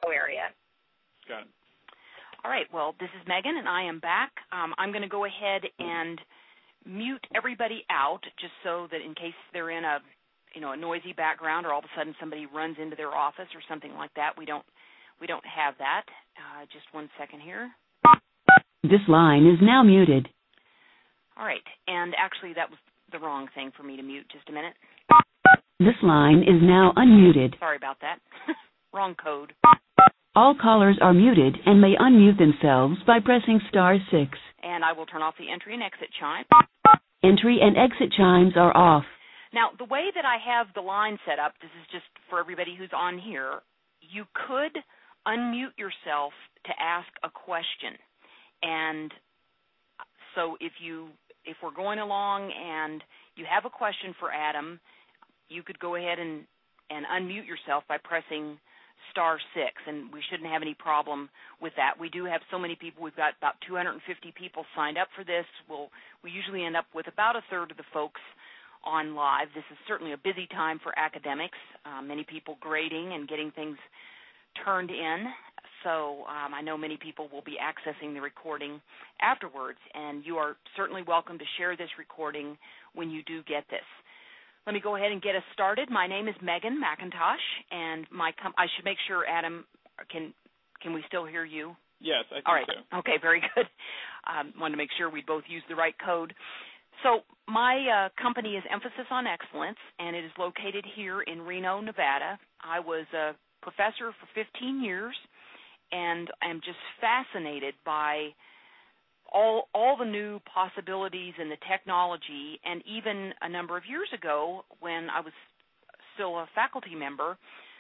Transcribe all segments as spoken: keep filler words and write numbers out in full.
area. Got it. All right, well, this is Megan, and I am back. Um, I'm going to go ahead and mute everybody out just so that in case they're in a, you know, a noisy background or all of a sudden somebody runs into their office or something like that, we don't, we don't have that. Uh, just one second here. This line is now muted. All right, and actually that was the wrong thing for me to mute. Just a minute. This line is now unmuted. Sorry about that. Wrong code. All callers are muted and may unmute themselves by pressing star six. And I will turn off the entry and exit chime. Entry and exit chimes are off. Now, the way that I have the line set up, this is just for everybody who's on here, you could unmute yourself to ask a question. And so if you if we're going along and you have a question for Adam, you could go ahead and, and unmute yourself by pressing star six, and we shouldn't have any problem with that. We do have so many people. We've got about two hundred fifty people signed up for this. We'll, we usually end up with about a third of the folks on live. This is certainly a busy time for academics, uh, many people grading and getting things turned in. So um, I know many people will be accessing the recording afterwards, and you are certainly welcome to share this recording when you do get this. Let me go ahead and get us started. My name is Megan McIntosh, and my com- I should make sure, Adam, can can we still hear you? Yes, I think All right. so. Okay, very good. Um, wanted to make sure we both use the right code. So my uh, company is Emphasis on Excellence, and it is located here in Reno, Nevada. I was a professor for fifteen years, and I'm just fascinated by all all the new possibilities in the technology. And even a number of years ago, when I was still a faculty member,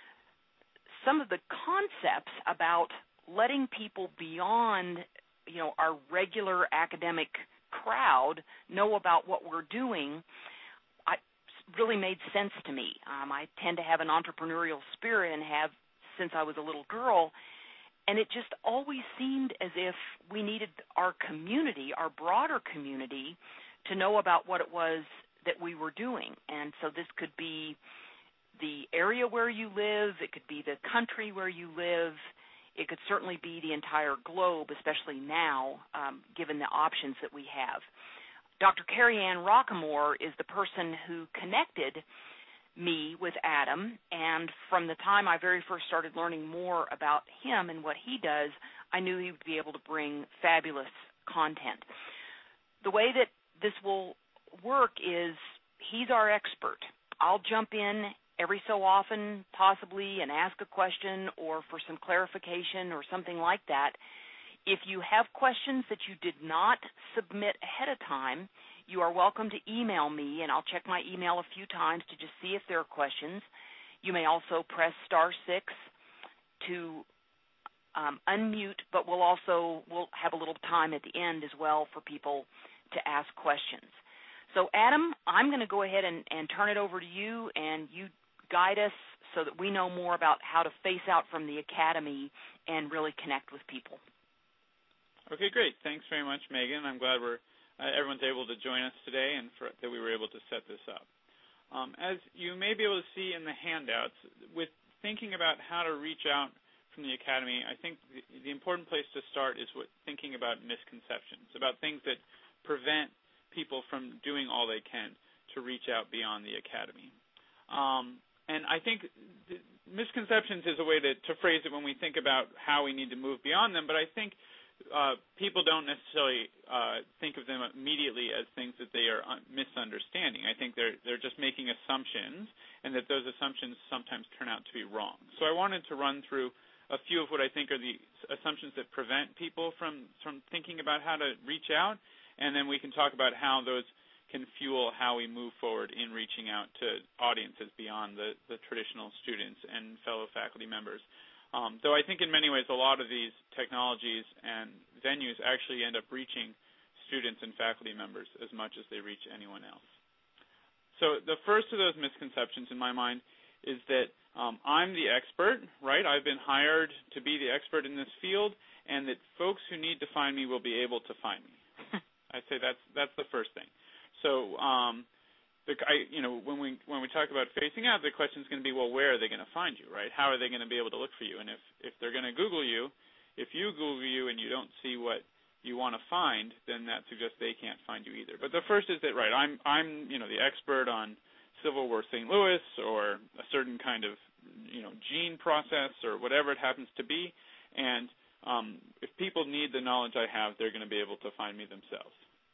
some of the concepts about letting people beyond, you know, our regular academic crowd know about what we're doing, I, really made sense to me. Um, I tend to have an entrepreneurial spirit and have since I was a little girl. And it just always seemed as if we needed our community, our broader community, to know about what it was that we were doing. And so this could be the area where you live. It could be the country where you live. It could certainly be the entire globe, especially now, um, given the options that we have. Doctor Carrie Ann Rockamore is the person who connected me with Adam, and from the time I very first started learning more about him and what he does, I knew he would be able to bring fabulous content. The way that this will work is he's our expert. I'll jump in every so often, possibly, and ask a question or for some clarification or something like that. If you have questions that you did not submit ahead of time, you are welcome to email me, and I'll check my email a few times to just see if there are questions. You may also press star six to um, unmute, but we'll also we'll have a little time at the end as well for people to ask questions. So, Adam, I'm going to go ahead and, and turn it over to you, and you guide us so that we know more about how to face out from the Academy and really connect with people. Okay, great. Thanks very much, Megan. I'm glad we're Uh, everyone's able to join us today and for, that we were able to set this up. Um, as you may be able to see in the handouts, with thinking about how to reach out from the Academy, I think the, the important place to start is with thinking about misconceptions, about things that prevent people from doing all they can to reach out beyond the Academy. Um, and I think the misconceptions is a way to, to phrase it when we think about how we need to move beyond them, but I think Uh, people don't necessarily uh, think of them immediately as things that they are un- misunderstanding. I think they're they're just making assumptions, and that those assumptions sometimes turn out to be wrong. So I wanted to run through a few of what I think are the assumptions that prevent people from, from thinking about how to reach out, and then we can talk about how those can fuel how we move forward in reaching out to audiences beyond the, the traditional students and fellow faculty members. Um, though I think in many ways a lot of these technologies and venues actually end up reaching students and faculty members as much as they reach anyone else. So the first of those misconceptions in my mind is that um, I'm the expert, right? I've been hired to be the expert in this field, and that folks who need to find me will be able to find me. I'd say that's that's the first thing. So um, the, I, you know, when we when we talk about facing out, the question is going to be, well, where are they going to find you, right? How are they going to be able to look for you? And if if they're going to Google you, if you Google you and you don't see what you want to find, then that suggests they can't find you either. But the first is that, right, I'm I'm you know the expert on Civil War Saint Louis or a certain kind of you know gene process or whatever it happens to be, and um, if people need the knowledge I have, they're going to be able to find me themselves.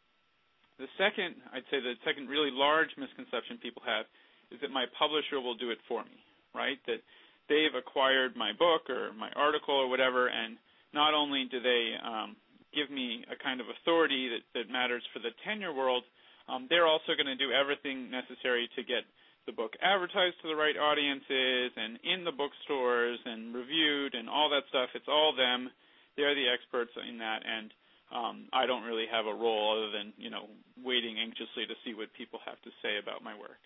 The second, I'd say the second really large misconception people have is that my publisher will do it for me, right? That they've acquired my book or my article or whatever, and not only do they um, give me a kind of authority that, that matters for the tenure world, um, they're also going to do everything necessary to get the book advertised to the right audiences and in the bookstores and reviewed and all that stuff. It's all them. They're the experts in that, and Um, I don't really have a role other than, you know, waiting anxiously to see what people have to say about my work.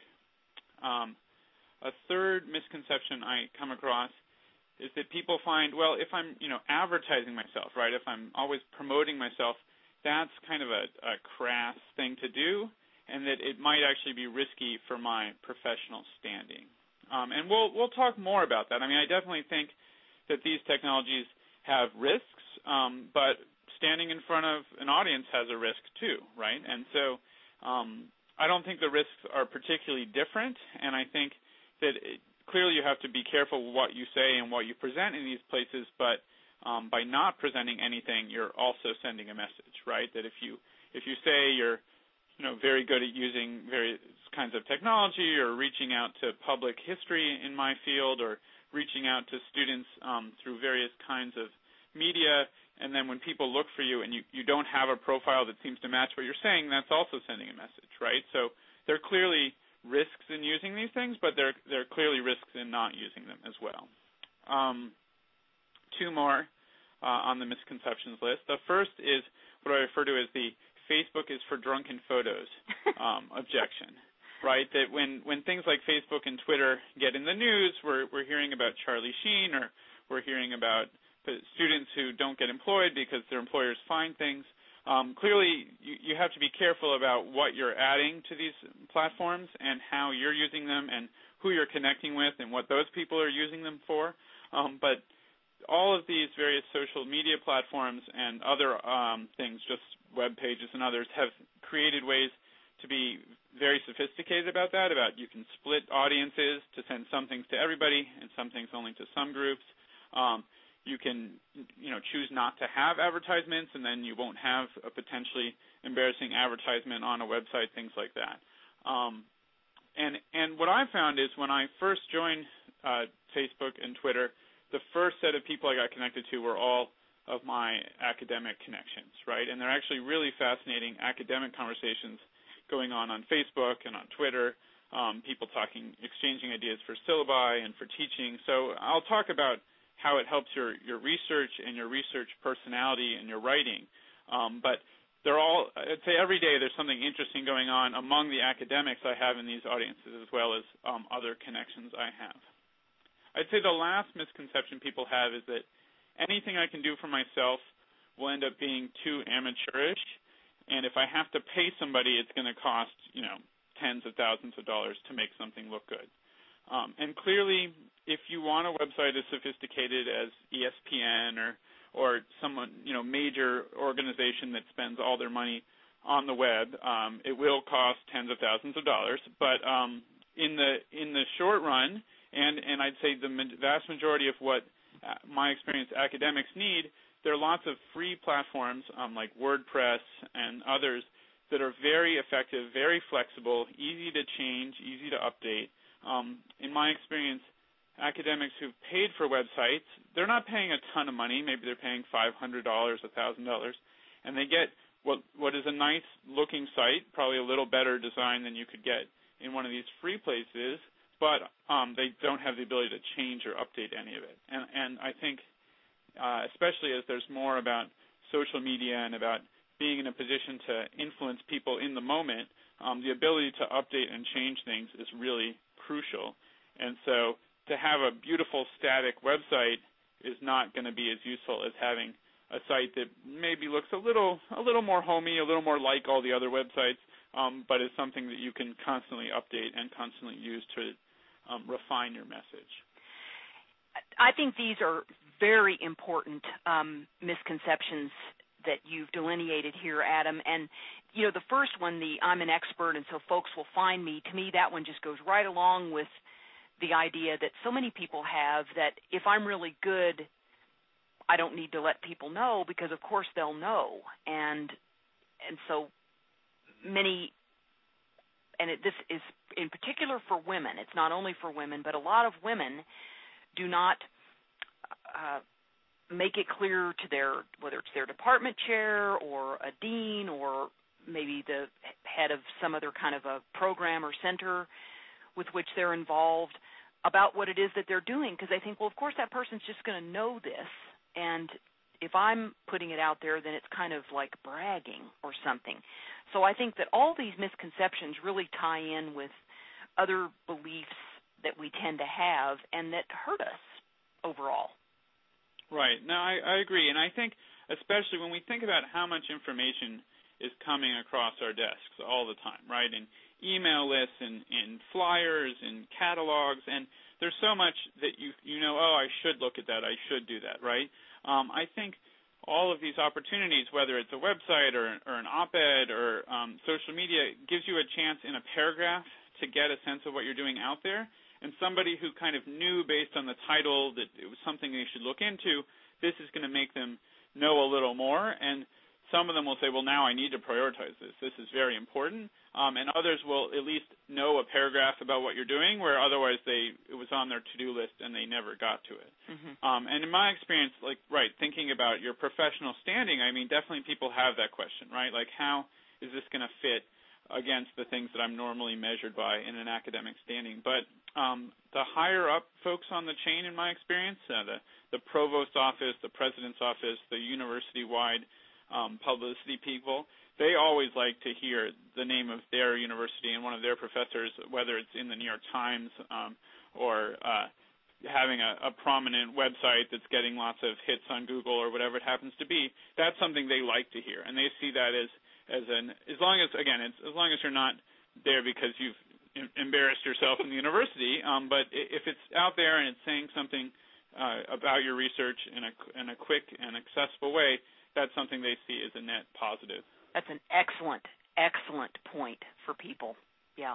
Um, a third misconception I come across is that people find, well, if I'm, you know, advertising myself, right, if I'm always promoting myself, that's kind of a, a crass thing to do, and that it might actually be risky for my professional standing. Um, and we'll we'll talk more about that. I mean, I definitely think that these technologies have risks, um, but standing in front of an audience has a risk too, right? And so um, I don't think the risks are particularly different, and I think that it, clearly you have to be careful what you say and what you present in these places, but um, by not presenting anything, you're also sending a message, right? That if you if you say you're you know very good at using various kinds of technology or reaching out to public history in my field or reaching out to students um, through various kinds of media, and then when people look for you and you, you don't have a profile that seems to match what you're saying, that's also sending a message, right? So there are clearly risks in using these things, but there, there are clearly risks in not using them as well. Um, two more uh, on the misconceptions list. The first is what I refer to as the Facebook is for drunken photos um, objection, right? That when, when things like Facebook and Twitter get in the news, we're, we're hearing about Charlie Sheen, or we're hearing about students who don't get employed because their employers find things. Um, clearly, you, you have to be careful about what you're adding to these platforms and how you're using them and who you're connecting with and what those people are using them for. Um, but all of these various social media platforms and other um, things, just web pages and others, have created ways to be very sophisticated about that, about you can split audiences to send some things to everybody and some things only to some groups. Um, You can, you know, choose not to have advertisements, and then you won't have a potentially embarrassing advertisement on a website, things like that. Um, and and what I found is when I first joined uh, Facebook and Twitter, the first set of people I got connected to were all of my academic connections, right? And they're actually really fascinating academic conversations going on on Facebook and on Twitter, um, people talking, exchanging ideas for syllabi and for teaching. So I'll talk about how it helps your, your research and your research personality and your writing. Um, but they're all, I'd say every day there's something interesting going on among the academics I have in these audiences as well as um, other connections I have. I'd say the last misconception people have is that anything I can do for myself will end up being too amateurish, and if I have to pay somebody, it's going to cost, you know, tens of thousands of dollars to make something look good. Um, and clearly, if you want a website as sophisticated as E S P N or or someone, you know, major organization that spends all their money on the web, um, it will cost tens of thousands of dollars. But um, in the in the short run, and and I'd say the vast majority of what uh, my experience academics need, there are lots of free platforms um, like WordPress and others that are very effective, very flexible, easy to change, easy to update. Um, in my experience, academics who've paid for websites, they're not paying a ton of money. Maybe they're paying five hundred dollars, one thousand dollars, and they get what what is a nice-looking site, probably a little better design than you could get in one of these free places, but um, they don't have the ability to change or update any of it. And, and I think, uh, especially as there's more about social media and about being in a position to influence people in the moment, um, the ability to update and change things is really crucial. And so to have a beautiful static website is not going to be as useful as having a site that maybe looks a little a little more homey, a little more like all the other websites, um, but is something that you can constantly update and constantly use to um, refine your message. I think these are very important um, misconceptions that you've delineated here, Adam. And, you know, the first one, the I'm an expert and so folks will find me, to me that one just goes right along with the idea that so many people have that if I'm really good, I don't need to let people know because, of course, they'll know. And and so many, and it, this is in particular for women. It's not only for women, but a lot of women do not uh, make it clear to their, whether it's their department chair or a dean or maybe the head of some other kind of a program or center with which they're involved, about what it is that they're doing, because they think, well, of course that person's just going to know this, and if I'm putting it out there, then it's kind of like bragging or something. So I think that all these misconceptions really tie in with other beliefs that we tend to have and that hurt us overall. Right. No, I, I agree. And I think especially when we think about how much information is coming across our desks all the time, right, in email lists and in flyers and catalogs, and there's so much that you you know, oh, I should look at that, I should do that, right? Um, I think all of these opportunities, whether it's a website or, or an op-ed or um, social media, gives you a chance in a paragraph to get a sense of what you're doing out there. And somebody who kind of knew based on the title that it was something they should look into, this is going to make them know a little more. And some of them will say, well, now I need to prioritize this. This is very important. Um, and others will at least know a paragraph about what you're doing, where otherwise they it was on their to-do list and they never got to it. Mm-hmm. Um, and in my experience, like, right, thinking about your professional standing, I mean, definitely people have that question, right? Like, how is this going to fit against the things that I'm normally measured by in an academic standing? But um, the higher up folks on the chain, in my experience, uh, the, the provost office, the president's office, the university-wide um, publicity people, they always like to hear the name of their university and one of their professors, whether it's in the New York Times um, or uh, having a, a prominent website that's getting lots of hits on Google or whatever it happens to be. That's something they like to hear, and they see that as as an as long as again it's, as long as you're not there because you've embarrassed yourself in the university, um, but if it's out there and it's saying something uh, about your research in a in a quick and accessible way, that's something they see as a net positive. That's an excellent, excellent point for people. Yeah.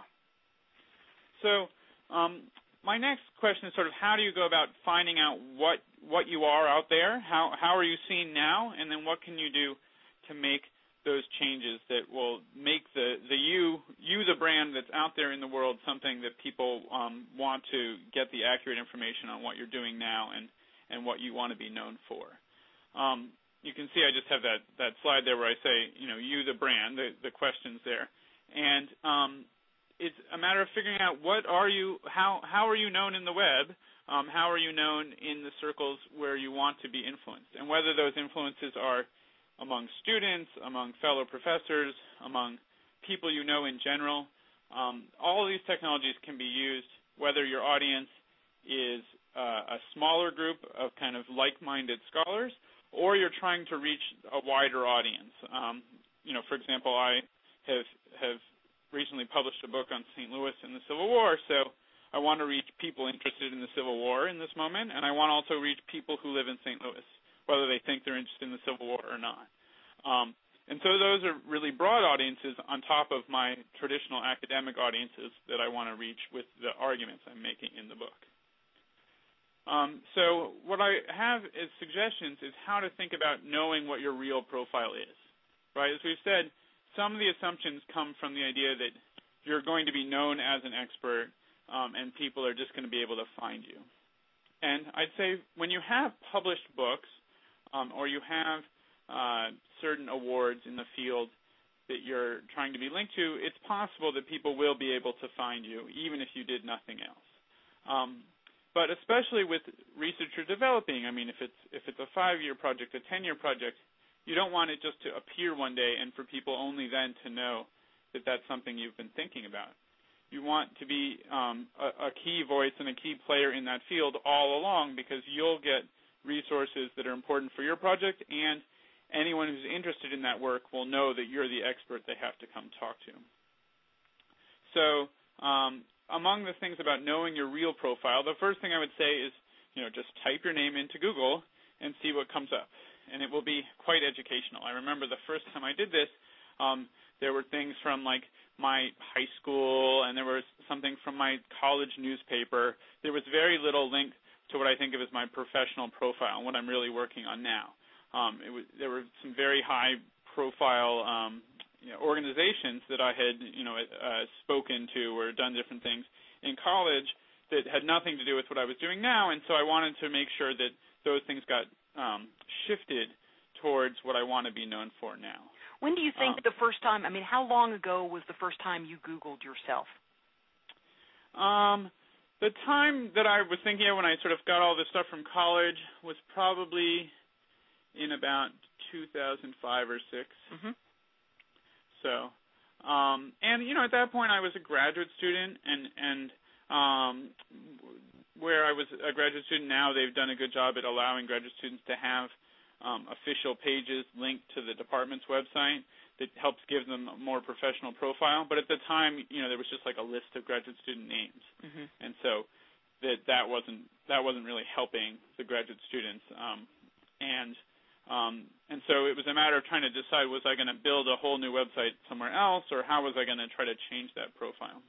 So um, my next question is sort of how do you go about finding out what what you are out there? How how are you seen now? And then what can you do to make those changes that will make the, the you, you, the brand that's out there in the world, something that people um, want to get the accurate information on what you're doing now and, and what you want to be known for. Um, you can see I just have that, that slide there where I say, you know, you, the brand, the, the questions there. And um, it's a matter of figuring out what are you, how, how are you known in the web, um, how are you known in the circles where you want to be influenced, and whether those influences are among students, among fellow professors, among people you know in general. Um, all of these technologies can be used whether your audience is uh, a smaller group of kind of like-minded scholars or you're trying to reach a wider audience. Um, you know, for example, I have, have recently published a book on Saint Louis and the Civil War, so I want to reach people interested in the Civil War in this moment, and I want to also reach people who live in Saint Louis, whether they think they're interested in the Civil War or not. Um, and so those are really broad audiences on top of my traditional academic audiences that I want to reach with the arguments I'm making in the book. Um, so what I have as suggestions is how to think about knowing what your real profile is. Right? As we've said, some of the assumptions come from the idea that you're going to be known as an expert um, and people are just going to be able to find you. And I'd say when you have published books, Um, or you have uh, certain awards in the field that you're trying to be linked to, it's possible that people will be able to find you, even if you did nothing else. Um, but especially with research you're developing, I mean, if it's if it's a five-year project, a ten-year project, you don't want it just to appear one day and for people only then to know that that's something you've been thinking about. You want to be um, a, a key voice and a key player in that field all along because you'll get resources that are important for your project, and anyone who's interested in that work will know that you're the expert they have to come talk to. So um, among the things about knowing your real profile, the first thing I would say is, you know, just type your name into Google and see what comes up. And it will be quite educational. I remember the first time I did this, um, there were things from, like, my high school, and there was something from my college newspaper. There was very little link to what I think of as my professional profile and what I'm really working on now. Um, it was, there were some very high-profile um, you know, organizations that I had, you know, uh, spoken to or done different things in college that had nothing to do with what I was doing now, and so I wanted to make sure that those things got um, shifted towards what I want to be known for now. When do you think um, the first time, I mean, how long ago was the first time you Googled yourself? Um, the time that I was thinking of when I sort of got all this stuff from college was probably in about two thousand five or six. Mm-hmm. So, um, and, you know, at that point I was a graduate student, and, and um, where I was a graduate student now, they've done a good job at allowing graduate students to have um, official pages linked to the department's website that helps give them a more professional profile. But at the time, you know, there was just like a list of graduate student names, mm-hmm. and so that that wasn't that wasn't really helping the graduate students. Um, and um, and so it was a matter of trying to decide, was I going to build a whole new website somewhere else, or how was I going to try to change that profile?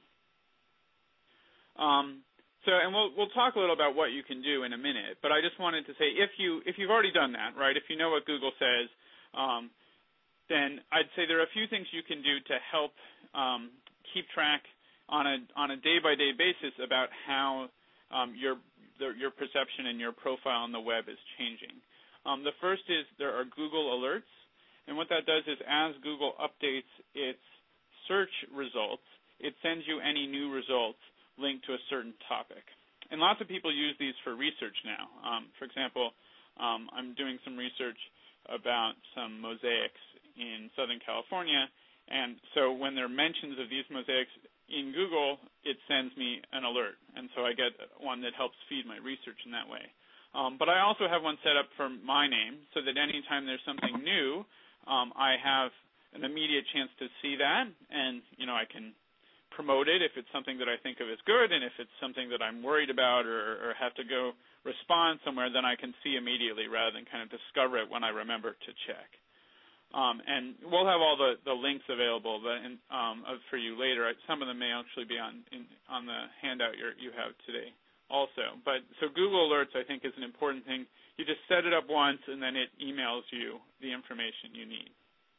Um, So, and we'll we'll talk a little about what you can do in a minute. But I just wanted to say, if you if you've already done that, right? If you know what Google says, um, then I'd say there are a few things you can do to help um, keep track on a on a day by day basis about how um, your the, your perception and your profile on the web is changing. Um, the first is there are Google alerts, and what that does is as Google updates its search results, it sends you any new results linked to a certain topic. And lots of people use these for research now. Um, for example, um, I'm doing some research about some mosaics in Southern California, and so when there are mentions of these mosaics in Google, it sends me an alert, and so I get one that helps feed my research in that way. Um, but I also have one set up for my name so that anytime there's something new, um, I have an immediate chance to see that, and, you know, I can promote it if it's something that I think of as good, and if it's something that I'm worried about or, or have to go respond somewhere, then I can see immediately rather than kind of discover it when I remember to check. Um, and we'll have all the, the links available but in, um, for you later. Some of them may actually be on in, on the handout you're, you have today also. But so Google Alerts, I think, is an important thing. You just set it up once, and then it emails you the information you need.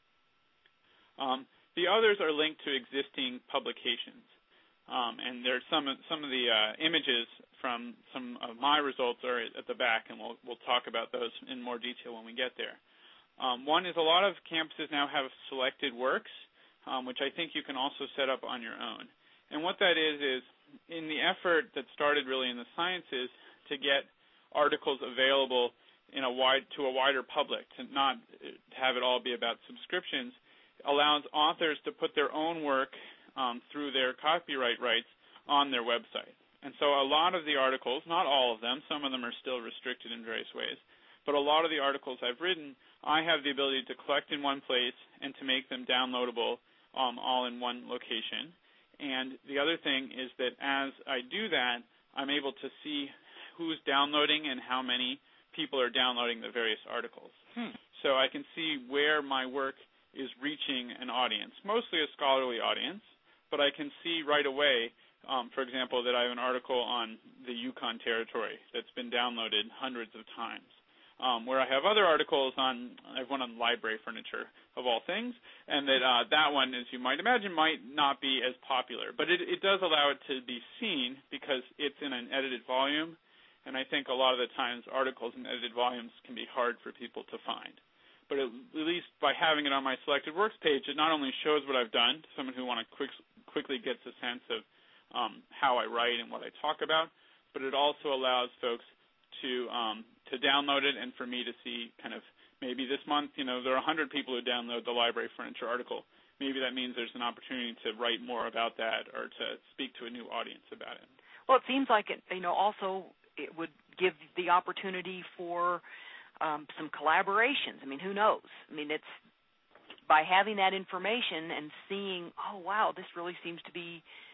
Um, The others are linked to existing publications, um, and there's some some of the uh, images from some of my results are at the back, and we'll we'll talk about those in more detail when we get there. Um, one is a lot of campuses now have selected works, um, which I think you can also set up on your own. And what that is is in the effort that started really in the sciences to get articles available in a wide to a wider public, to not to have it all be about subscriptions, allows authors to put their own work um, through their copyright rights on their website. And so a lot of the articles, not all of them, some of them are still restricted in various ways, but a lot of the articles I've written, I have the ability to collect in one place and to make them downloadable um, all in one location. And the other thing is that as I do that, I'm able to see who's downloading and how many people are downloading the various articles. Hmm. So I can see where my work is reaching an audience, mostly a scholarly audience, but I can see right away, um, for example, that I have an article on the Yukon Territory that's been downloaded hundreds of times, um, where I have other articles on, I have one on library furniture, of all things, and that uh, that one, as you might imagine, might not be as popular, but it, it does allow it to be seen because it's in an edited volume, and I think a lot of the times articles in edited volumes can be hard for people to find. But at least by having it on my selected works page, it not only shows what I've done to someone who want to quick, quickly gets a sense of um, how I write and what I talk about, but it also allows folks to um, to download it and for me to see kind of maybe this month, you know, there are one hundred people who download the library furniture article. Maybe that means there's an opportunity to write more about that or to speak to a new audience about it. Well, it seems like it, you know, also it would give the opportunity for Um, some collaborations. I mean, who knows? I mean, it's by having that information and seeing, oh, wow, this really seems to be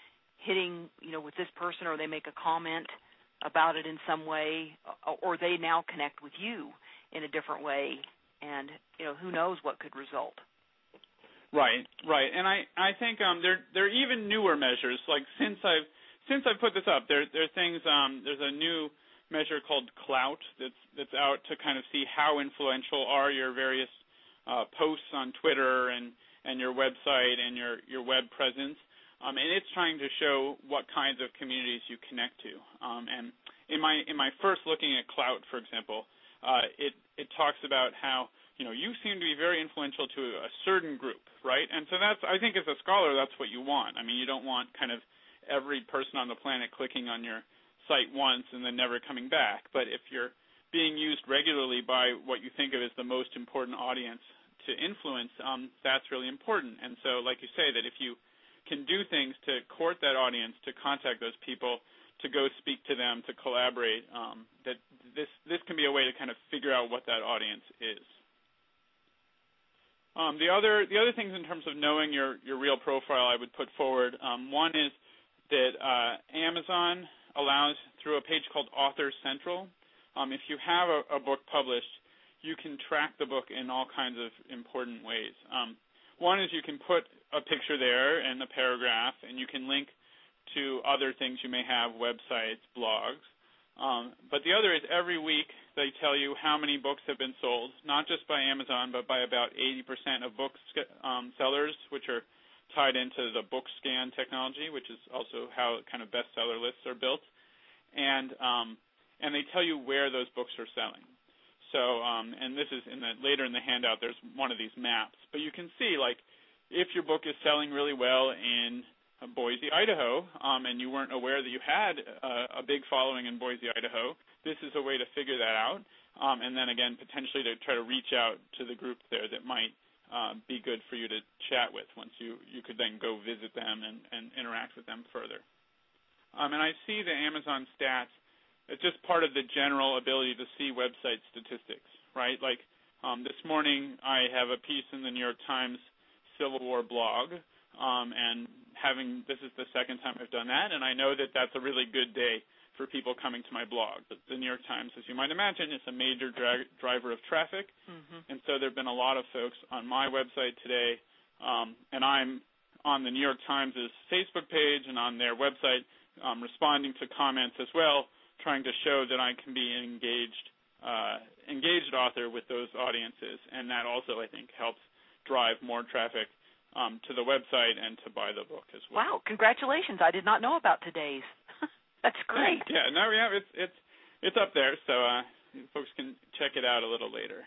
hitting, you know, with this person, or they make a comment about it in some way, or they now connect with you in a different way, and, you know, who knows what could result. Right, right. And I, I think um, there there are even newer measures. Like since I've since I've put this up, there there are things. Um, there's a new measure called Clout that's that's out to kind of see how influential are your various uh, posts on Twitter and, and your website and your, your web presence. Um, and it's trying to show what kinds of communities you connect to. Um, and in my in my first looking at Clout, for example, uh, it it talks about how, you know, you seem to be very influential to a certain group, right? And so that's, I think as a scholar, that's what you want. I mean, you don't want kind of every person on the planet clicking on your site once and then never coming back. But if you're being used regularly by what you think of as the most important audience to influence, um, that's really important. And so, like you say, that if you can do things to court that audience, to contact those people, to go speak to them, to collaborate, um, that this this can be a way to kind of figure out what that audience is. Um, the other the other things in terms of knowing your, your real profile I would put forward, um, one is that uh, Amazon allows, through a page called Author Central, um, if you have a, a book published, you can track the book in all kinds of important ways. Um, one is you can put a picture there and a paragraph, and you can link to other things you may have, websites, blogs. Um, but the other is every week they tell you how many books have been sold, not just by Amazon, but by about eighty percent of book um, sellers, which are tied into the BookScan technology, which is also how kind of bestseller lists are built. And um, and they tell you where those books are selling. So, um, and this is in the later in the handout, there's one of these maps. But you can see, like, if your book is selling really well in Boise, Idaho, um, and you weren't aware that you had uh, a big following in Boise, Idaho, this is a way to figure that out, um, and then, again, potentially to try to reach out to the group there that might uh, be good for you to chat with once you, you could then go visit them and, and interact with them further. Um, and I see the Amazon stats as just part of the general ability to see website statistics, right? Like um, this morning I have a piece in the New York Times Civil War blog, um, and having this is the second time I've done that, and I know that that's a really good day for people coming to my blog. The, the New York Times, as you might imagine, is a major dra- driver of traffic, mm-hmm. and so there have been a lot of folks on my website today, um, and I'm on the New York Times' Facebook page and on their website um, responding to comments as well, trying to show that I can be an engaged, uh, engaged author with those audiences, and that also, I think, helps drive more traffic Um, to the website and to buy the book as well. Wow! Congratulations! I did not know about today's. That's great. Yeah, no, yeah, it's it's it's up there, so uh, folks can check it out a little later.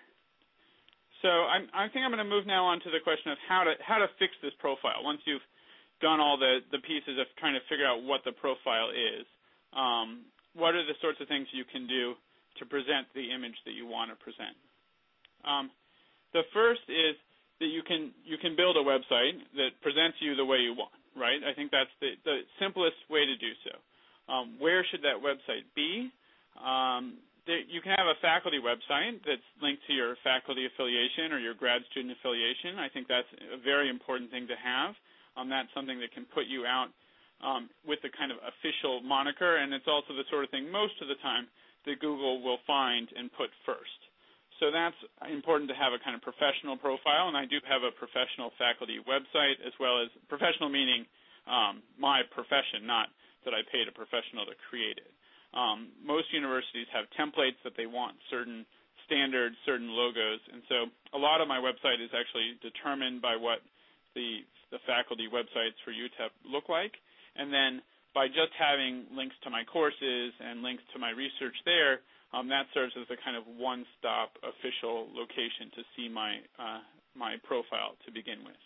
So I'm, I think I'm going to move now on to the question of how to how to fix this profile. Once you've done all the the pieces of trying to figure out what the profile is, um, what are the sorts of things you can do to present the image that you want to present? Um, the first is that you can you can build a website that presents you the way you want, right? I think that's the, the simplest way to do so. Um, where should that website be? Um, there, you can have a faculty website that's linked to your faculty affiliation or your grad student affiliation. I think that's a very important thing to have. Um, that's something that can put you out um, with the kind of official moniker, and it's also the sort of thing most of the time that Google will find and put first. So that's important to have a kind of professional profile, and I do have a professional faculty website as well as professional meaning um, my profession, not that I paid a professional to create it. Um, most universities have templates that they want certain standards, certain logos, and so a lot of my website is actually determined by what the, the faculty websites for U T E P look like, and then by just having links to my courses and links to my research there, Um, that serves as a kind of one-stop official location to see my uh, my profile to begin with.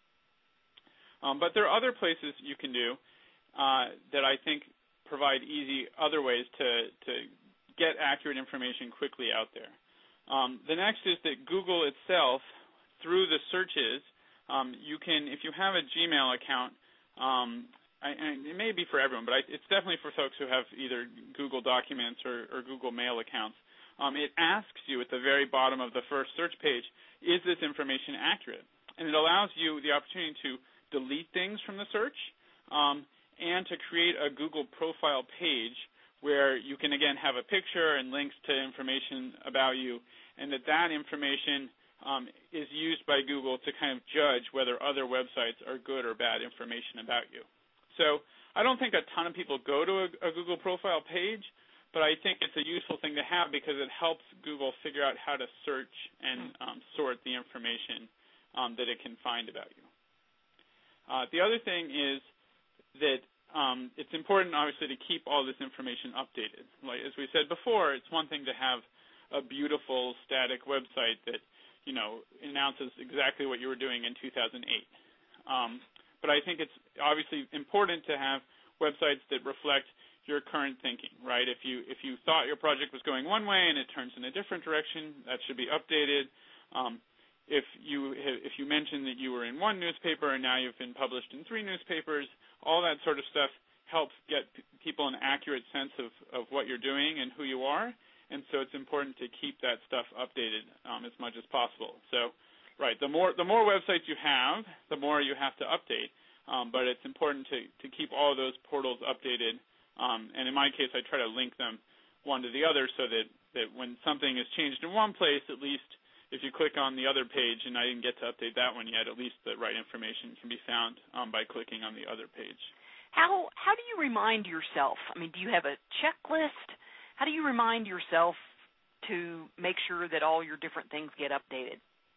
Um, but there are other places you can do uh, that I think provide easy other ways to, to get accurate information quickly out there. Um, the next is that Google itself, through the searches, um, you can, if you have a Gmail account, um, I, and it may be for everyone, but I, it's definitely for folks who have either Google Documents or, or Google Mail accounts. Um, it asks you at the very bottom of the first search page, is this information accurate? And it allows you the opportunity to delete things from the search um, and to create a Google profile page where you can, again, have a picture and links to information about you, and that that information um, is used by Google to kind of judge whether other websites are good or bad information about you. So I don't think a ton of people go to a, a Google profile page, but I think it's a useful thing to have because it helps Google figure out how to search and um, sort the information um, that it can find about you. Uh, the other thing is that um, it's important, obviously, to keep all this information updated. Like as we said before, it's one thing to have a beautiful static website that, you know, announces exactly what you were doing in two thousand eight. Um, but I think it's obviously important to have websites that reflect your current thinking, right? If you if you thought your project was going one way and it turns in a different direction, that should be updated. Um, if you if you mentioned that you were in one newspaper and now you've been published in three newspapers, all that sort of stuff helps get p- people an accurate sense of, of what you're doing and who you are, and so it's important to keep that stuff updated um, as much as possible. So, right, the more the more websites you have, the more you have to update, um, but it's important to, to keep all of those portals updated, um, and in my case, I try to link them one to the other so that, that when something is changed in one place, at least if you click on the other page, and I didn't get to update that one yet, at least the right information can be found um, by clicking on the other page. How how do you remind yourself? I mean, do you have a checklist? How do you remind yourself to make sure that all your different things get updated?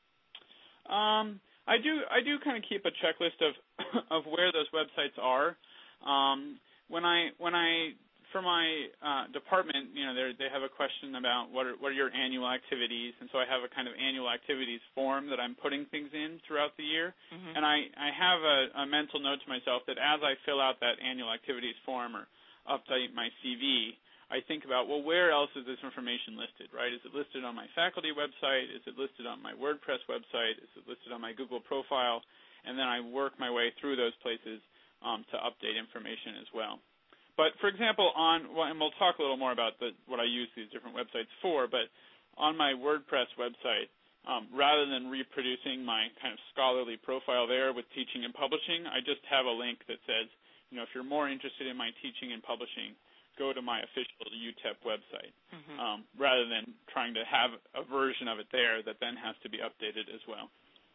Um, I do I do kind of keep a checklist of of where those websites are. Um, when I when I For my uh, department, you know, they have a question about what are, what are your annual activities, and so I have a kind of annual activities form that I'm putting things in throughout the year, mm-hmm. and I, I have a, a mental note to myself that as I fill out that annual activities form or update my C V, I think about, well, where else is this information listed, right? Is it listed on my faculty website? Is it listed on my WordPress website? Is it listed on my Google profile? And then I work my way through those places um, to update information as well. But, for example, on, well, and we'll talk a little more about the, what I use these different websites for, but on my WordPress website, um, rather than reproducing my kind of scholarly profile there with teaching and publishing, I just have a link that says, you know, if you're more interested in my teaching and publishing, go to my official U T E P website, mm-hmm. um, rather than trying to have a version of it there that then has to be updated as well.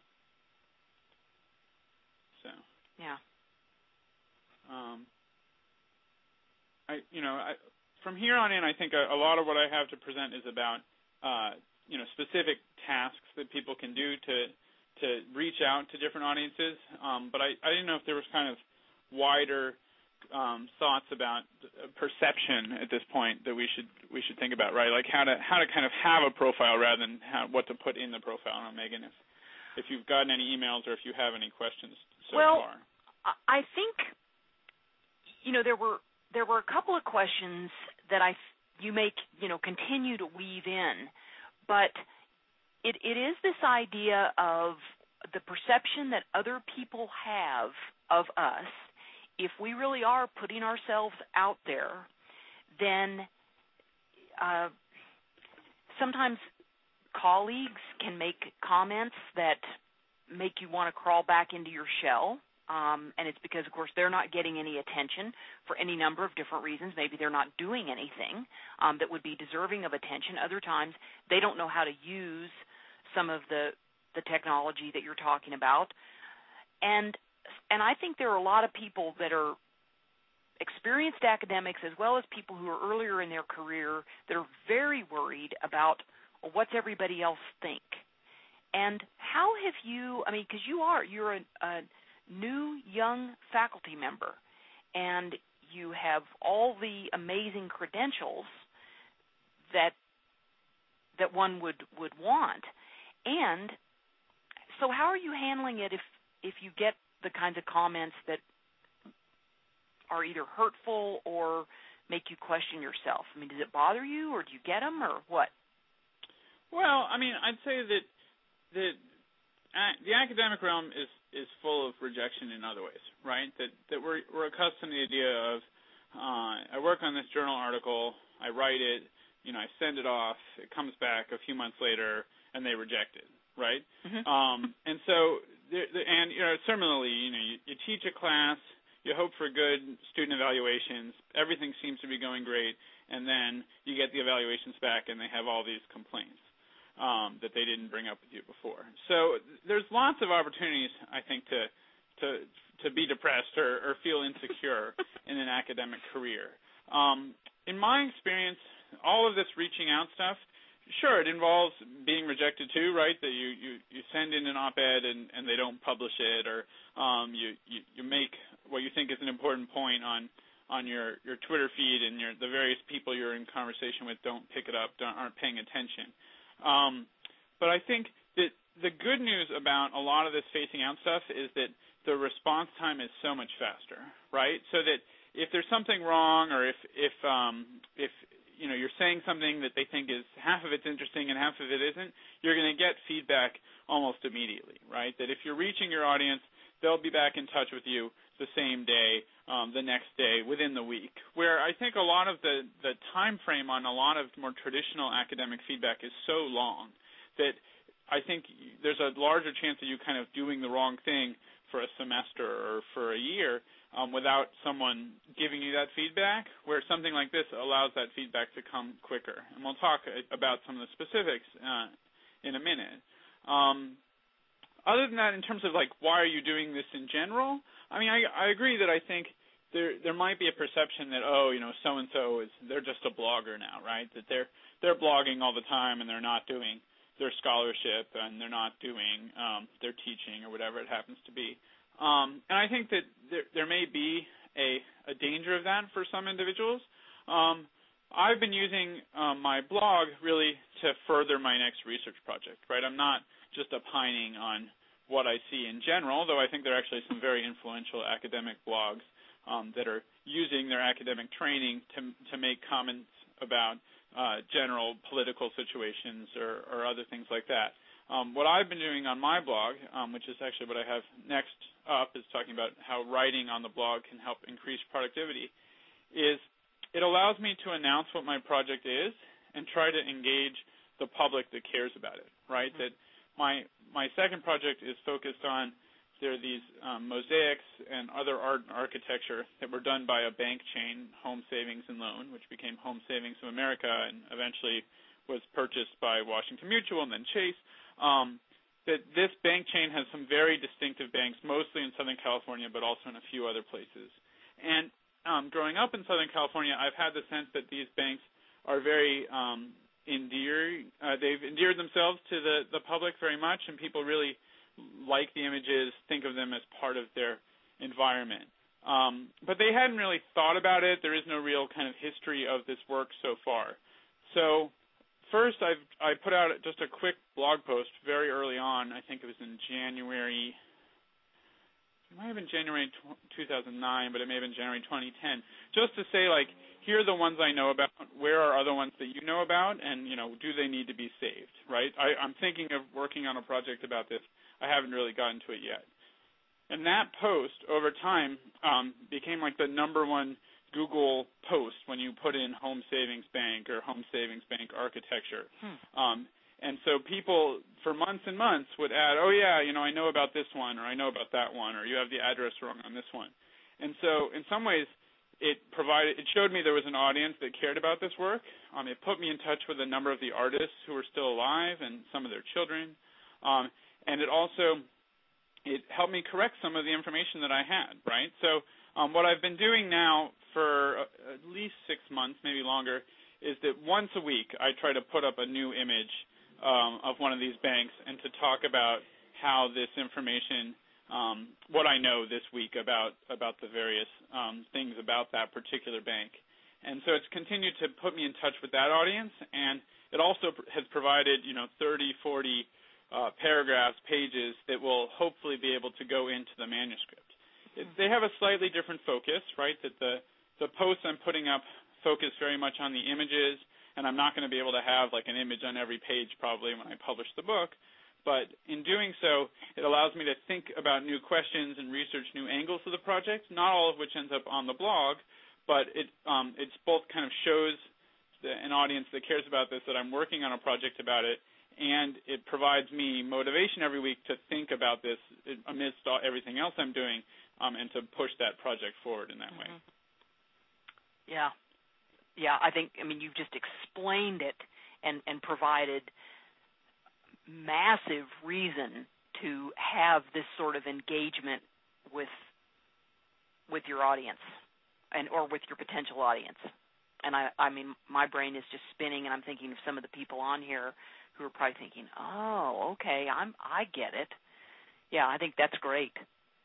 So. Yeah. Um, I, you know, I, from here on in, I think a, a lot of what I have to present is about, uh, you know, specific tasks that people can do to to reach out to different audiences. Um, but I, I didn't know if there was kind of wider um, thoughts about perception at this point that we should we should think about, right? Like how to how to kind of have a profile rather than how, what to put in the profile. I don't know, Megan, if if you've gotten any emails or if you have any questions so well, far. Well, I think, you know, there were. There were a couple of questions that I, you may, you know, continue to weave in, but it, it is this idea of the perception that other people have of us. If we really are putting ourselves out there, then uh, sometimes colleagues can make comments that make you want to crawl back into your shell. Um, and it's because, of course, they're not getting any attention for any number of different reasons. Maybe they're not doing anything um, that would be deserving of attention. Other times, they don't know how to use some of the, the technology that you're talking about. And and I think there are a lot of people that are experienced academics as well as people who are earlier in their career that are very worried about, well, what's everybody else think? And how have you, I mean, because you are, you're a, a new young faculty member, and you have all the amazing credentials that that one would, would want. And so how are you handling it if, if you get the kinds of comments that are either hurtful or make you question yourself? I mean, does it bother you, or do you get them, or what? Well, I mean, I'd say that the, the academic realm is is full of rejection in other ways, right? That that we're we're accustomed to the idea of uh, I work on this journal article, I write it, you know, I send it off, it comes back a few months later, and they reject it, right? Mm-hmm. Um, and so, there, and you know, similarly, you know, you, you teach a class, you hope for good student evaluations. Everything seems to be going great, and then you get the evaluations back, and they have all these complaints um, that they didn't bring up with you before. So there's lots of opportunities, I think, to to to be depressed or, or feel insecure in an academic career. Um, in my experience, all of this reaching out stuff, sure, it involves being rejected too, right? That you, you, you send in an op-ed and, and they don't publish it, or um, you, you, you make what you think is an important point on on your, your Twitter feed, and your, the various people you're in conversation with don't pick it up, don't, aren't paying attention. Um, but I think that the good news about a lot of this facing out stuff is that the response time is so much faster, right? So that if there's something wrong, or if if um, if you know you're saying something that they think is half of it's interesting and half of it isn't, you're going to get feedback almost immediately, right? That if you're reaching your audience, they'll be back in touch with you the same day, um, the next day, within the week. Where I think a lot of the the time frame on a lot of more traditional academic feedback is so long that I think there's a larger chance of you kind of doing the wrong thing for a semester or for a year um, without someone giving you that feedback, where something like this allows that feedback to come quicker. And we'll talk about some of the specifics uh, in a minute. Um, other than that, in terms of like why are you doing this in general, I mean, I, I agree that I think there there might be a perception that, oh, you know, so-and-so is, they're just a blogger now, right? That they're they're blogging all the time and they're not doing their scholarship, and they're not doing um, their teaching or whatever it happens to be. Um, and I think that there, there may be a, a danger of that for some individuals. Um, I've been using um, my blog really to further my next research project, right? I'm not just opining on what I see in general, though I think there are actually some very influential academic blogs um, that are using their academic training to, to make comments about Uh, general political situations or, or other things like that. Um, what I've been doing on my blog, um, which is actually what I have next up, is talking about how writing on the blog can help increase productivity, is it allows me to announce what my project is and try to engage the public that cares about it, right? Mm-hmm. That my my second project is focused on, there are these um, mosaics and other art and architecture that were done by a bank chain, Home Savings and Loan, which became Home Savings of America and eventually was purchased by Washington Mutual and then Chase. Um, that this bank chain has some very distinctive banks, mostly in Southern California, but also in a few other places. And um, growing up in Southern California, I've had the sense that these banks are very um, endeared. Uh, they've endeared themselves to the, the public very much, and people really like the images, think of them as part of their environment. Um, but they hadn't really thought about it. There is no real kind of history of this work so far. So first I've, I put out just a quick blog post very early on. I think it was in January, it might have been January two thousand nine, but it may have been January twenty ten, just to say, like, here are the ones I know about, where are other ones that you know about, and, you know, do they need to be saved, right? I, I'm thinking of working on a project about this. I haven't really gotten to it yet. And that post, over time, um, became like the number one Google post when you put in Home Savings Bank or Home Savings Bank architecture. Hmm. Um, and so people, for months and months, would add, oh, yeah, you know, I know about this one, or I know about that one, or you have the address wrong on this one. And so in some ways, it provided, it showed me there was an audience that cared about this work. Um, it put me in touch with a number of the artists who were still alive and some of their children. Um, And it also, it helped me correct some of the information that I had, right? So um, what I've been doing now for uh, at least six months, maybe longer, is that once a week I try to put up a new image um, of one of these banks and to talk about how this information, um, what I know this week about, about the various um, things about that particular bank. And so it's continued to put me in touch with that audience, and it also has provided, you know, thirty, forty Uh, paragraphs, pages that will hopefully be able to go into the manuscript. It, they have a slightly different focus, right, that the, the posts I'm putting up focus very much on the images, and I'm not going to be able to have like an image on every page probably when I publish the book, but in doing so, it allows me to think about new questions and research new angles of the project, not all of which ends up on the blog, but it um, it's both kind of shows the, an audience that cares about this that I'm working on a project about it, and it provides me motivation every week to think about this amidst all, everything else I'm doing, um, and to push that project forward in that mm-hmm. way. Yeah. Yeah, I think, I mean, you've just explained it and, and provided massive reason to have this sort of engagement with with your audience and or with your potential audience. And I, I mean, my brain is just spinning, and I'm thinking of some of the people on here who are probably thinking, "Oh, okay, I'm, I get it." Yeah, I think that's great.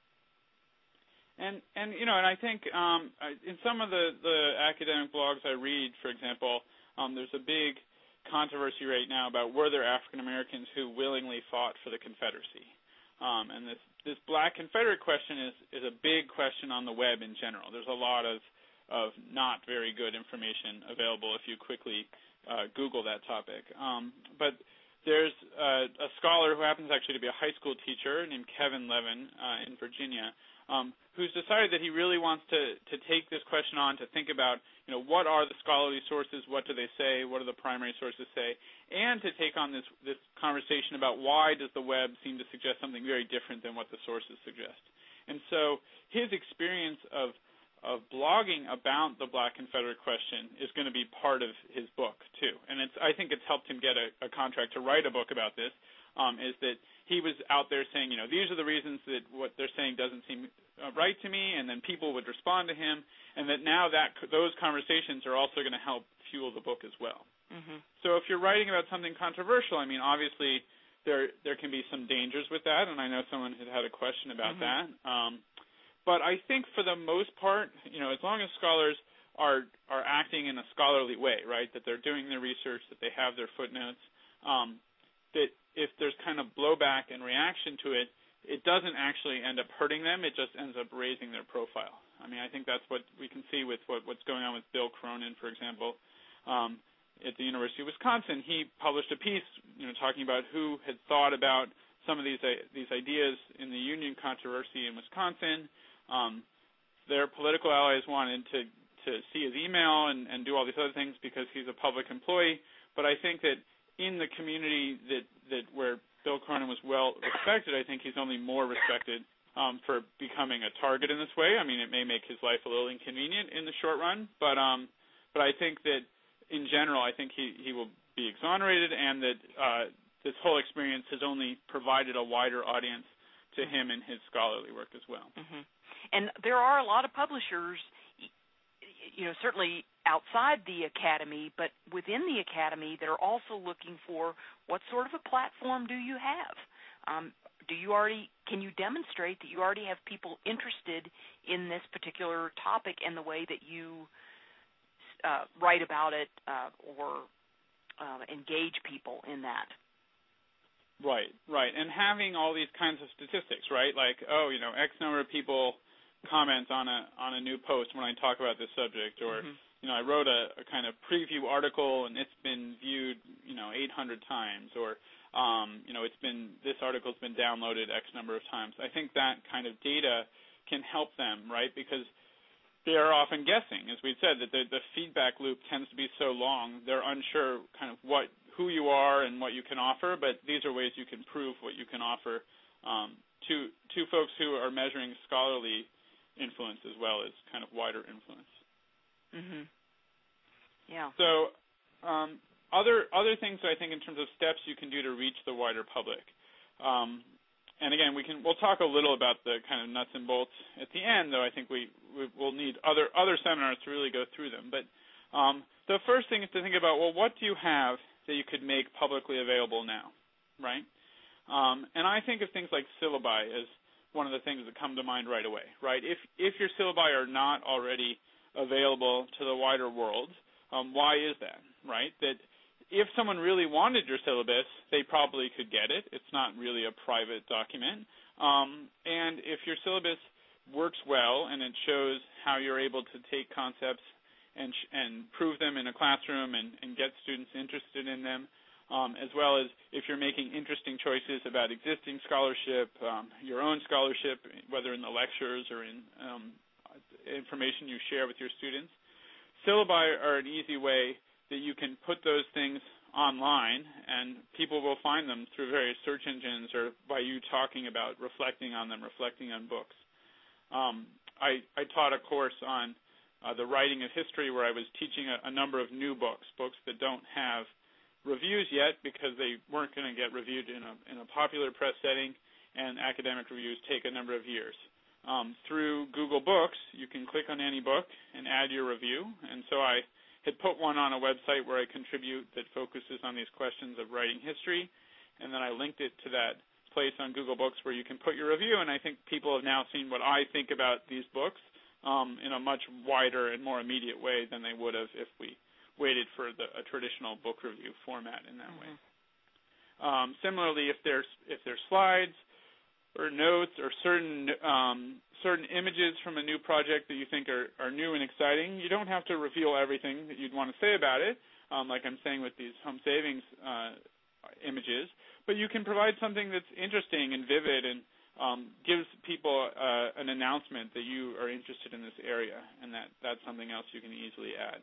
And and you know, and I think um, in some of the, the academic blogs I read, for example, um, there's a big controversy right now about were there African Americans who willingly fought for the Confederacy, um, and this this Black Confederate question is is a big question on the web in general. There's a lot of of not very good information available if you quickly uh, Google that topic. Um, but there's a, a scholar who happens actually to be a high school teacher named Kevin Levin uh, in Virginia. Um, who's decided that he really wants to, to take this question on, to think about, you know, what are the scholarly sources, what do they say, what do the primary sources say, and to take on this, this conversation about why does the web seem to suggest something very different than what the sources suggest. And so his experience of of blogging about the Black Confederate question is going to be part of his book, too. And it's, I think it's helped him get a, a contract to write a book about this, um, is that he was out there saying, you know, these are the reasons that what they're saying doesn't seem uh, right to me, and then people would respond to him, and that now that those conversations are also going to help fuel the book as well. Mm-hmm. So if you're writing about something controversial, I mean, obviously there there can be some dangers with that, and I know someone had had a question about mm-hmm. that. Um, but I think for the most part, you know, as long as scholars are are acting in a scholarly way, right, that they're doing their research, that they have their footnotes, um, that if there's kind of blowback and reaction to it, it doesn't actually end up hurting them. It just ends up raising their profile. I mean, I think that's what we can see with what, what's going on with Bill Cronin, for example, um, at the University of Wisconsin. He published a piece, you know, talking about who had thought about some of these uh, these ideas in the union controversy in Wisconsin. Um, their political allies wanted to, to see his email and, and do all these other things because he's a public employee. But I think that in the community that, that where Bill Cronin was well respected, I think he's only more respected um, for becoming a target in this way. I mean, it may make his life a little inconvenient in the short run, but um, but I think that in general, I think he, he will be exonerated, and that uh, this whole experience has only provided a wider audience to him and his scholarly work as well. Mm-hmm. And there are a lot of publishers, you know, certainly outside the academy, but within the academy that are also looking for what sort of a platform do you have? Um, do you already, can you demonstrate that you already have people interested in this particular topic and the way that you uh, write about it uh, or uh, engage people in that? Right, right. And having all these kinds of statistics, right? Like, oh, you know, X number of people comment on a on a new post when I talk about this subject, or mm-hmm. you know, I wrote a, a kind of preview article and it's been viewed, you know, eight hundred times, or um, you know, it's been this article's been downloaded X number of times. I think that kind of data can help them, right? Because they are often guessing, as we said, that the, the feedback loop tends to be so long. They're unsure kind of what who you are and what you can offer, but these are ways you can prove what you can offer um, to to folks who are measuring scholarly influence as well as kind of wider influence. Mm-hmm. Yeah. So um, other other things I think in terms of steps you can do to reach the wider public. Um, and again, we can we'll talk a little about the kind of nuts and bolts at the end, though I think we, we will need other other seminars to really go through them. But um, the first thing is to think about, well, what do you have that you could make publicly available now, right? Um, and I think of things like syllabi as one of the things that come to mind right away, right? If if your syllabi are not already available to the wider world, um, why is that, right? That if someone really wanted your syllabus, they probably could get it. It's not really a private document. Um, and if your syllabus works well and it shows how you're able to take concepts and sh- and prove them in a classroom and, and get students interested in them, Um, as well as if you're making interesting choices about existing scholarship, um, your own scholarship, whether in the lectures or in um, information you share with your students. Syllabi are an easy way that you can put those things online, and people will find them through various search engines or by you talking about reflecting on them, reflecting on books. um, I, I taught a course on uh, the writing of history where I was teaching a, a number of new books, books that don't have reviews yet because they weren't going to get reviewed in a, in a popular press setting, and academic reviews take a number of years. Um, through Google Books, you can click on any book and add your review, and so I had put one on a website where I contribute that focuses on these questions of writing history, and then I linked it to that place on Google Books where you can put your review, and I think people have now seen what I think about these books um, in a much wider and more immediate way than they would have if we waited for the, a traditional book review format in that mm-hmm. way. Um, similarly, if there's if there's slides or notes or certain um, certain images from a new project that you think are, are new and exciting, you don't have to reveal everything that you'd want to say about it, um, like I'm saying with these home savings uh, images, but you can provide something that's interesting and vivid and um, gives people uh, an announcement that you are interested in this area, and that, that's something else you can easily add.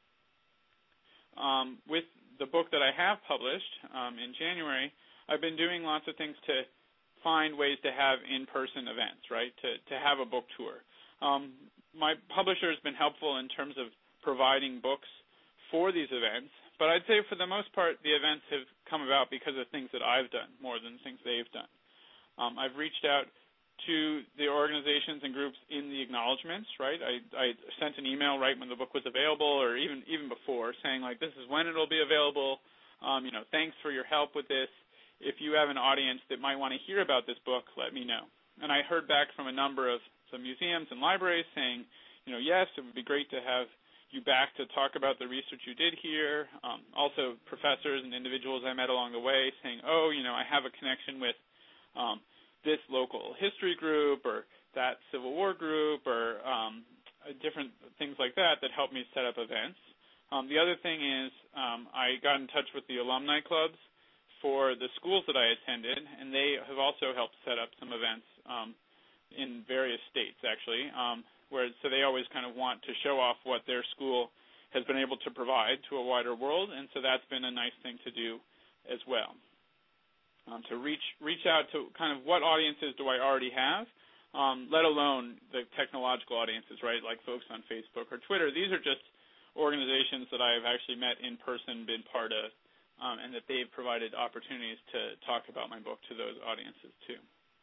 Um, with the book that I have published um, in January, I've been doing lots of things to find ways to have in-person events, right, to, to have a book tour. Um, my publisher has been helpful in terms of providing books for these events, but I'd say for the most part the events have come about because of things that I've done more than things they've done. Um, I've reached out to the organizations and groups in the acknowledgments, right? I, I sent an email right when the book was available, or even even before, saying like, this is when it'll be available. Um, you know, thanks for your help with this. If you have an audience that might want to hear about this book, let me know. And I heard back from a number of some museums and libraries saying, you know, yes, it would be great to have you back to talk about the research you did here. Um, also, professors and individuals I met along the way saying, oh, you know, I have a connection with um, this local history group or that Civil War group or um, different things like that that helped me set up events. Um, the other thing is um, I got in touch with the alumni clubs for the schools that I attended, and they have also helped set up some events um, in various states, actually, um, where so they always kind of want to show off what their school has been able to provide to a wider world, and so that's been a nice thing to do as well. Um, to reach reach out to kind of what audiences do I already have, um, let alone the technological audiences, right, like folks on Facebook or Twitter. These are just organizations that I have actually met in person, been part of, um, and that they've provided opportunities to talk about my book to those audiences too.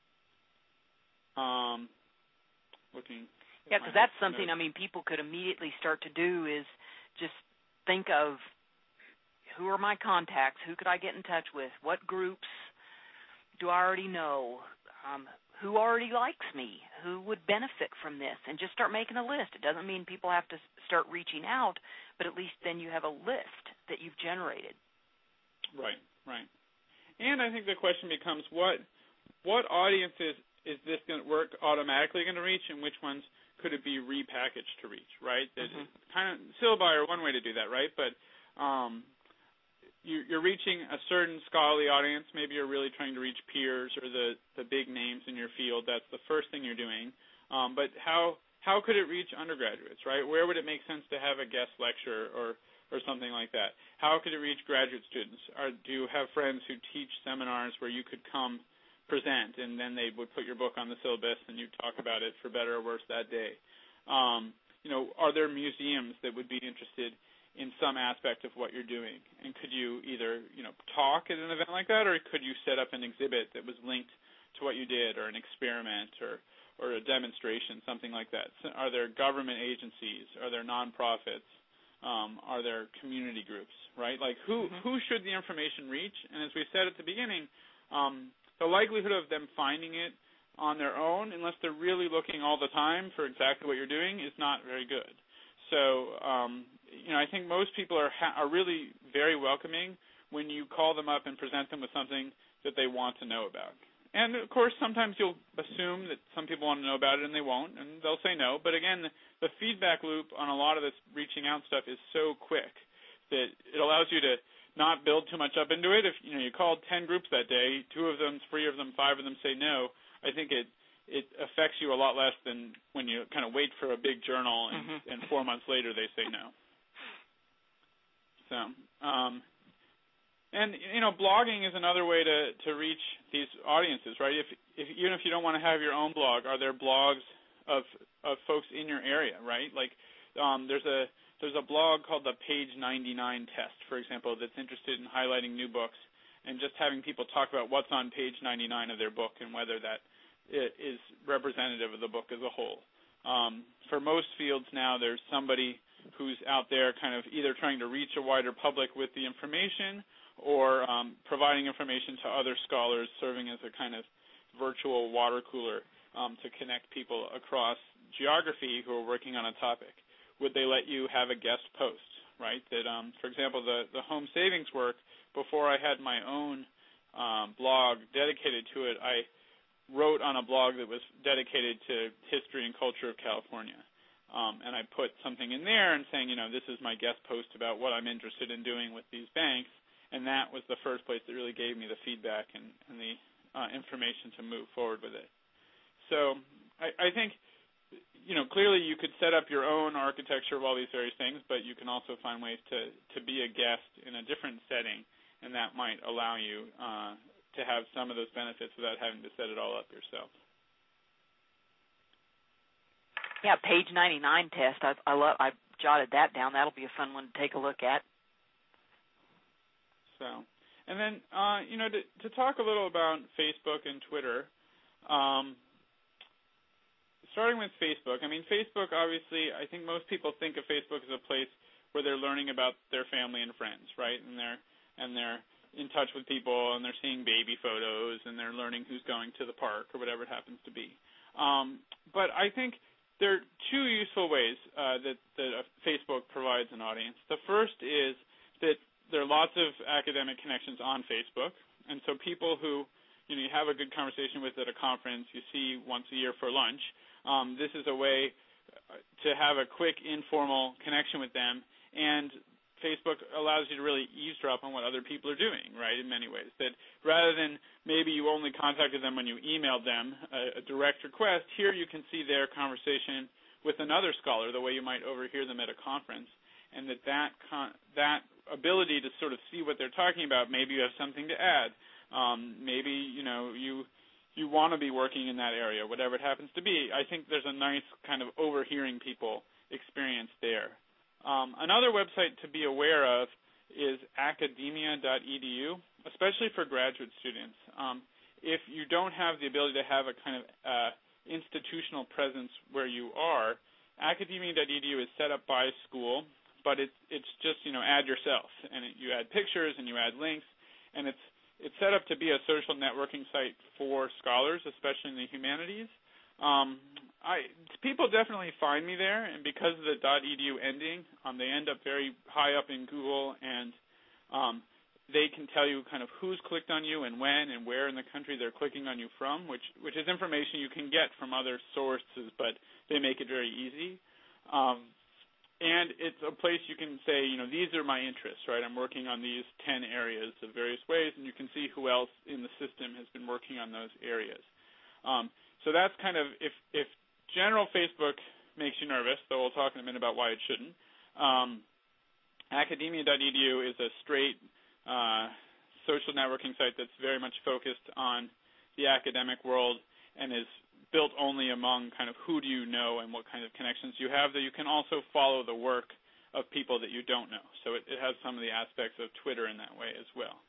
Um, looking. Yeah, because that's something, notes. I mean, people could immediately start to do is just think of who are my contacts, who could I get in touch with, what groups do I already know, um, who already likes me, who would benefit from this, and just start making a list. It doesn't mean people have to start reaching out, but at least then you have a list that you've generated. Right, right. And I think the question becomes what what audiences is this going to work automatically going to reach, and which ones could it be repackaged to reach, right? That mm-hmm. kind of syllabi are one way to do that, right? But um, you, you're reaching a certain scholarly audience. Maybe you're really trying to reach peers or the, the big names in your field. That's the first thing you're doing. Um, but how how could it reach undergraduates, right? Where would it make sense to have a guest lecture or or something like that? How could it reach graduate students? Or do you have friends who teach seminars where you could come present, and then they would put your book on the syllabus and you'd talk about it for better or worse that day? Um, you know, are there museums that would be interested in some aspect of what you're doing? And could you either, you know, talk at an event like that, or could you set up an exhibit that was linked to what you did, or an experiment, or, or a demonstration, something like that? So are there government agencies? Are there nonprofits? Um, are there community groups, right? Like, who, mm-hmm. who should the information reach? And as we said at the beginning, um, the likelihood of them finding it on their own, unless they're really looking all the time for exactly what you're doing, is not very good. So, um, you know, I think most people are ha- are really very welcoming when you call them up and present them with something that they want to know about. And, of course, sometimes you'll assume that some people want to know about it and they won't, and they'll say no. But, again, the, the feedback loop on a lot of this reaching out stuff is so quick that it allows you to not build too much up into it. If you know you called ten groups that day, two of them, three of them, five of them say no, I think it it affects you a lot less than when you kind of wait for a big journal and, mm-hmm. and four months later they say no. So, um, and you know, blogging is another way to, to reach these audiences, right? If, if even if you don't want to have your own blog, are there blogs of of folks in your area, right? Like um, there's a there's a blog called the Page ninety-nine Test, for example, that's interested in highlighting new books and just having people talk about what's on page ninety-nine of their book and whether that is representative of the book as a whole. Um, for most fields now, there's somebody who's out there kind of either trying to reach a wider public with the information or um, providing information to other scholars, serving as a kind of virtual water cooler um, to connect people across geography who are working on a topic. Would they let you have a guest post, right? That, um, for example, the, the home savings work, before I had my own um, blog dedicated to it, I wrote on a blog that was dedicated to history and culture of California. Um, and I put something in there and saying, you know, this is my guest post about what I'm interested in doing with these banks. And that was the first place that really gave me the feedback and, and the uh, information to move forward with it. So I, I think, you know, clearly you could set up your own architecture of all these various things, but you can also find ways to, to be a guest in a different setting, and that might allow you uh, to have some of those benefits without having to set it all up yourself. Yeah, Page ninety-nine Test. I, I love. I jotted that down. That'll be a fun one to take a look at. So, and then uh, you know, to, to talk a little about Facebook and Twitter. Um, starting with Facebook, I mean, Facebook obviously, I think most people think of Facebook as a place where they're learning about their family and friends, right? And they're and they're in touch with people, and they're seeing baby photos, and they're learning who's going to the park or whatever it happens to be. Um, but I think there are two useful ways uh, that, that uh, Facebook provides an audience. The first is that there are lots of academic connections on Facebook, and so people who you know you have a good conversation with at a conference, you see once a year for lunch, um, this is a way to have a quick informal connection with them, and Facebook allows you to really eavesdrop on what other people are doing, right, in many ways. That rather than maybe you only contacted them when you emailed them a, a direct request, here you can see their conversation with another scholar the way you might overhear them at a conference, and that that, con- that ability to sort of see what they're talking about, maybe you have something to add. Um, maybe, you know, you you want to be working in that area, whatever it happens to be. I think there's a nice kind of overhearing people experience there. Um, another website to be aware of is academia dot e d u, especially for graduate students. Um, if you don't have the ability to have a kind of uh, institutional presence where you are, academia dot e d u is set up by a school, but it's it's just, you know, add yourself, and it, you add pictures and you add links, and it's it's set up to be a social networking site for scholars, especially in the humanities. Um, I, people definitely find me there, and because of the .edu ending, um, they end up very high up in Google, and um, they can tell you kind of who's clicked on you and when and where in the country they're clicking on you from, which which is information you can get from other sources, but they make it very easy. Um, and it's a place you can say, you know, these are my interests, right? I'm working on these ten areas of various ways, and you can see who else in the system has been working on those areas. Um, so that's kind of, if, if general Facebook makes you nervous, though we'll talk in a minute about why it shouldn't, um, academia dot e d u is a straight uh, social networking site that's very much focused on the academic world and is built only among kind of who do you know and what kind of connections you have, that you can also follow the work of people that you don't know. So it, it has some of the aspects of Twitter in that way as well.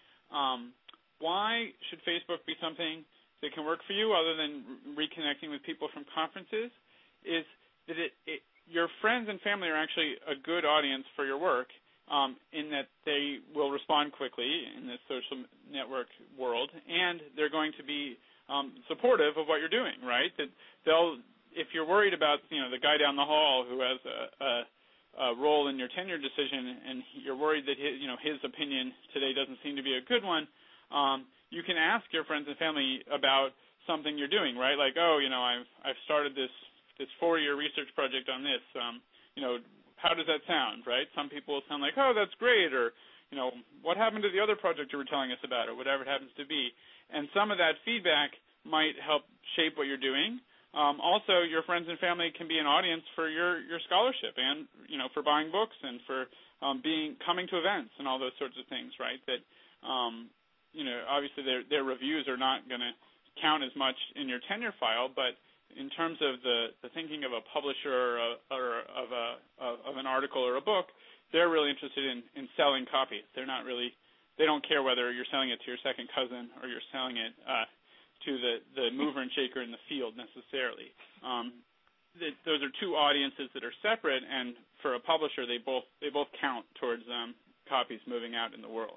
Um, why should Facebook be something that can work for you other than re- reconnecting with people from conferences is that it, it, your friends and family are actually a good audience for your work um, in that they will respond quickly in this social network world, and they're going to be um, supportive of what you're doing, right? That they'll, if you're worried about, you know, the guy down the hall who has a, a, a role in your tenure decision, and you're worried that his, you know, his opinion today doesn't seem to be a good one, um, you can ask your friends and family about something you're doing, right? Like, oh, you know, I've I've started this this four-year research project on this. Um, you know, how does that sound, right? Some people will sound like, oh, that's great, or, you know, what happened to the other project you were telling us about, or whatever it happens to be. And some of that feedback might help shape what you're doing. Um, also, your friends and family can be an audience for your, your scholarship and, you know, for buying books and for um, being coming to events and all those sorts of things, right? That, um, you know, obviously their, their reviews are not going to count as much in your tenure file, but in terms of the, the thinking of a publisher or, a, or of, a, of, of an article or a book, they're really interested in, in selling copies. They're not really, they don't care whether you're selling it to your second cousin or you're selling it uh, to the, the mover and shaker in the field necessarily. Um, th- those are two audiences that are separate, and for a publisher, they both they both count towards um, copies moving out in the world.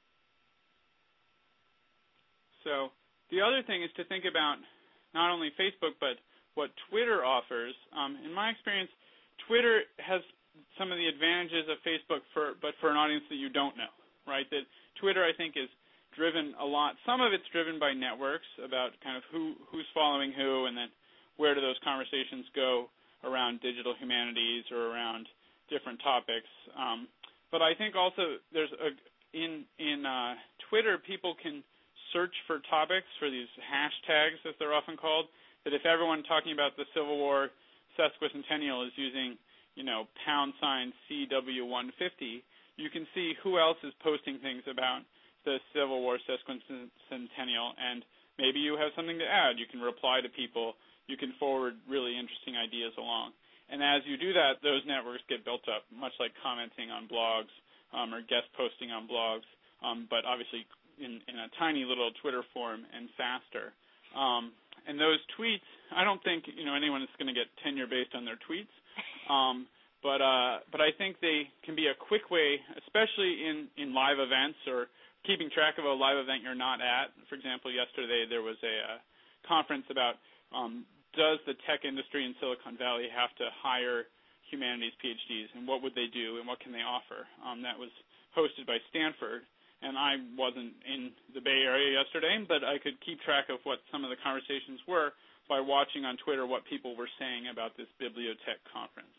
So the other thing is to think about not only Facebook, but what Twitter offers. Um, in my experience, Twitter has some of the advantages of Facebook, for, but for an audience that you don't know, right? That Twitter, I think, is driven a lot. Some of it's driven by networks about kind of who who's following who, and then where do those conversations go around digital humanities or around different topics. Um, but I think also there's a in in uh, Twitter, people can search for topics, for these hashtags, as they're often called, that if everyone talking about the Civil War sesquicentennial is using, you know, pound sign C W one fifty, you can see who else is posting things about the Civil War sesquicentennial, and maybe you have something to add. You can reply to people. You can forward really interesting ideas along. And as you do that, those networks get built up, much like commenting on blogs um, or guest posting on blogs, um, but obviously In, in a tiny little Twitter form and faster. Um, and those tweets, I don't think you know anyone is going to get tenure based on their tweets, um, but uh, but I think they can be a quick way, especially in, in live events or keeping track of a live event you're not at. For example, yesterday there was a uh, conference about um, does the tech industry in Silicon Valley have to hire humanities PhDs, and what would they do, and what can they offer? Um, that was hosted by Stanford. And I wasn't in the Bay Area yesterday, but I could keep track of what some of the conversations were by watching on Twitter what people were saying about this bibliotech conference.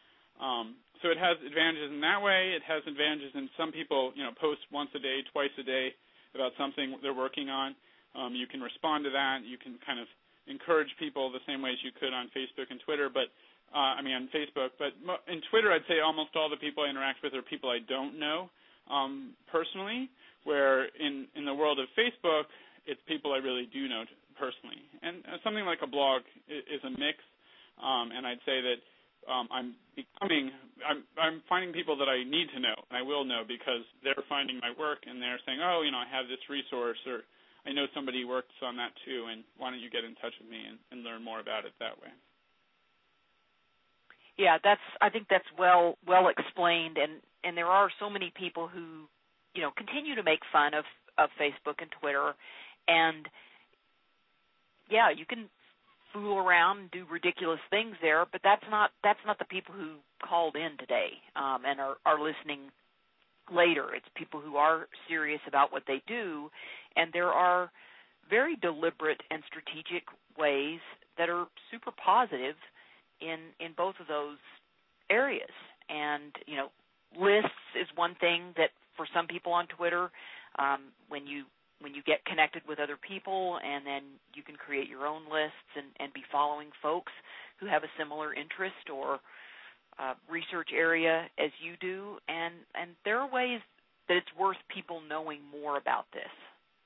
Um, so it has advantages in that way. It has advantages in some people, you know, post once a day, twice a day about something they're working on. Um, you can respond to that. You can kind of encourage people the same way as you could on Facebook and Twitter, but uh, I mean on Facebook. But in Twitter, I'd say almost all the people I interact with are people I don't know. Um, personally, where in, in the world of Facebook, it's people I really do know personally. And uh, something like a blog is, is a mix, um, and I'd say that um, I'm becoming, I'm, I'm finding people that I need to know, and I will know because they're finding my work, and they're saying, oh, you know, I have this resource, or I know somebody works on that too, and why don't you get in touch with me and, and learn more about it that way. Yeah, that's. I think that's well well explained, and, and there are so many people who, you know, continue to make fun of, of Facebook and Twitter, and yeah, you can fool around and do ridiculous things there, but that's not that's not the people who called in today um, and are, are listening later. It's people who are serious about what they do, and there are very deliberate and strategic ways that are super positive in in both of those areas. And, you know, lists is one thing that for some people on Twitter, um, when you when you get connected with other people and then you can create your own lists and, and be following folks who have a similar interest or uh, research area as you do. And, and there are ways that it's worth people knowing more about this.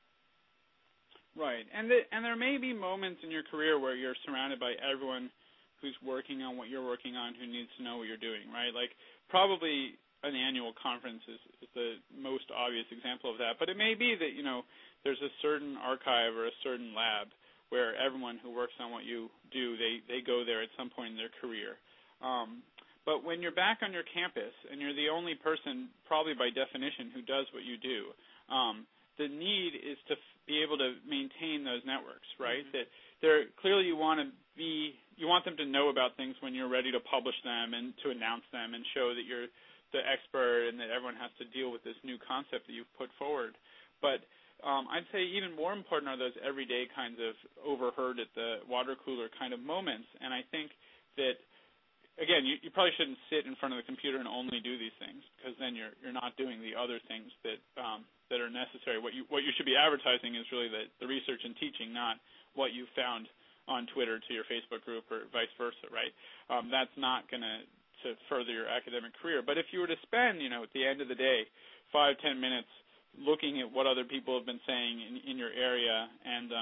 Right. And, the, and there may be moments in your career where you're surrounded by everyone who's working on what you're working on, who needs to know what you're doing, right? Like probably an annual conference is, is the most obvious example of that. But it may be that, you know, there's a certain archive or a certain lab where everyone who works on what you do, they, they go there at some point in their career. Um, but when you're back on your campus and you're the only person, probably by definition, who does what you do, um, the need is to f- be able to maintain those networks, right? Mm-hmm. That they're clearly you want to be you want them to know about things when you're ready to publish them and to announce them and show that you're the expert and that everyone has to deal with this new concept that you've put forward. But um, I'd say even more important are those everyday kinds of overheard at the water cooler kind of moments. And I think that, again, you, you probably shouldn't sit in front of the computer and only do these things, because then you're you're not doing the other things that um, that are necessary. What you what you should be advertising is really the, the research and teaching, not what you found on Twitter to your Facebook group or vice versa, right? Um, that's not going to to further your academic career. But if you were to spend, you know, at the end of the day, five, ten minutes looking at what other people have been saying in, in your area and um,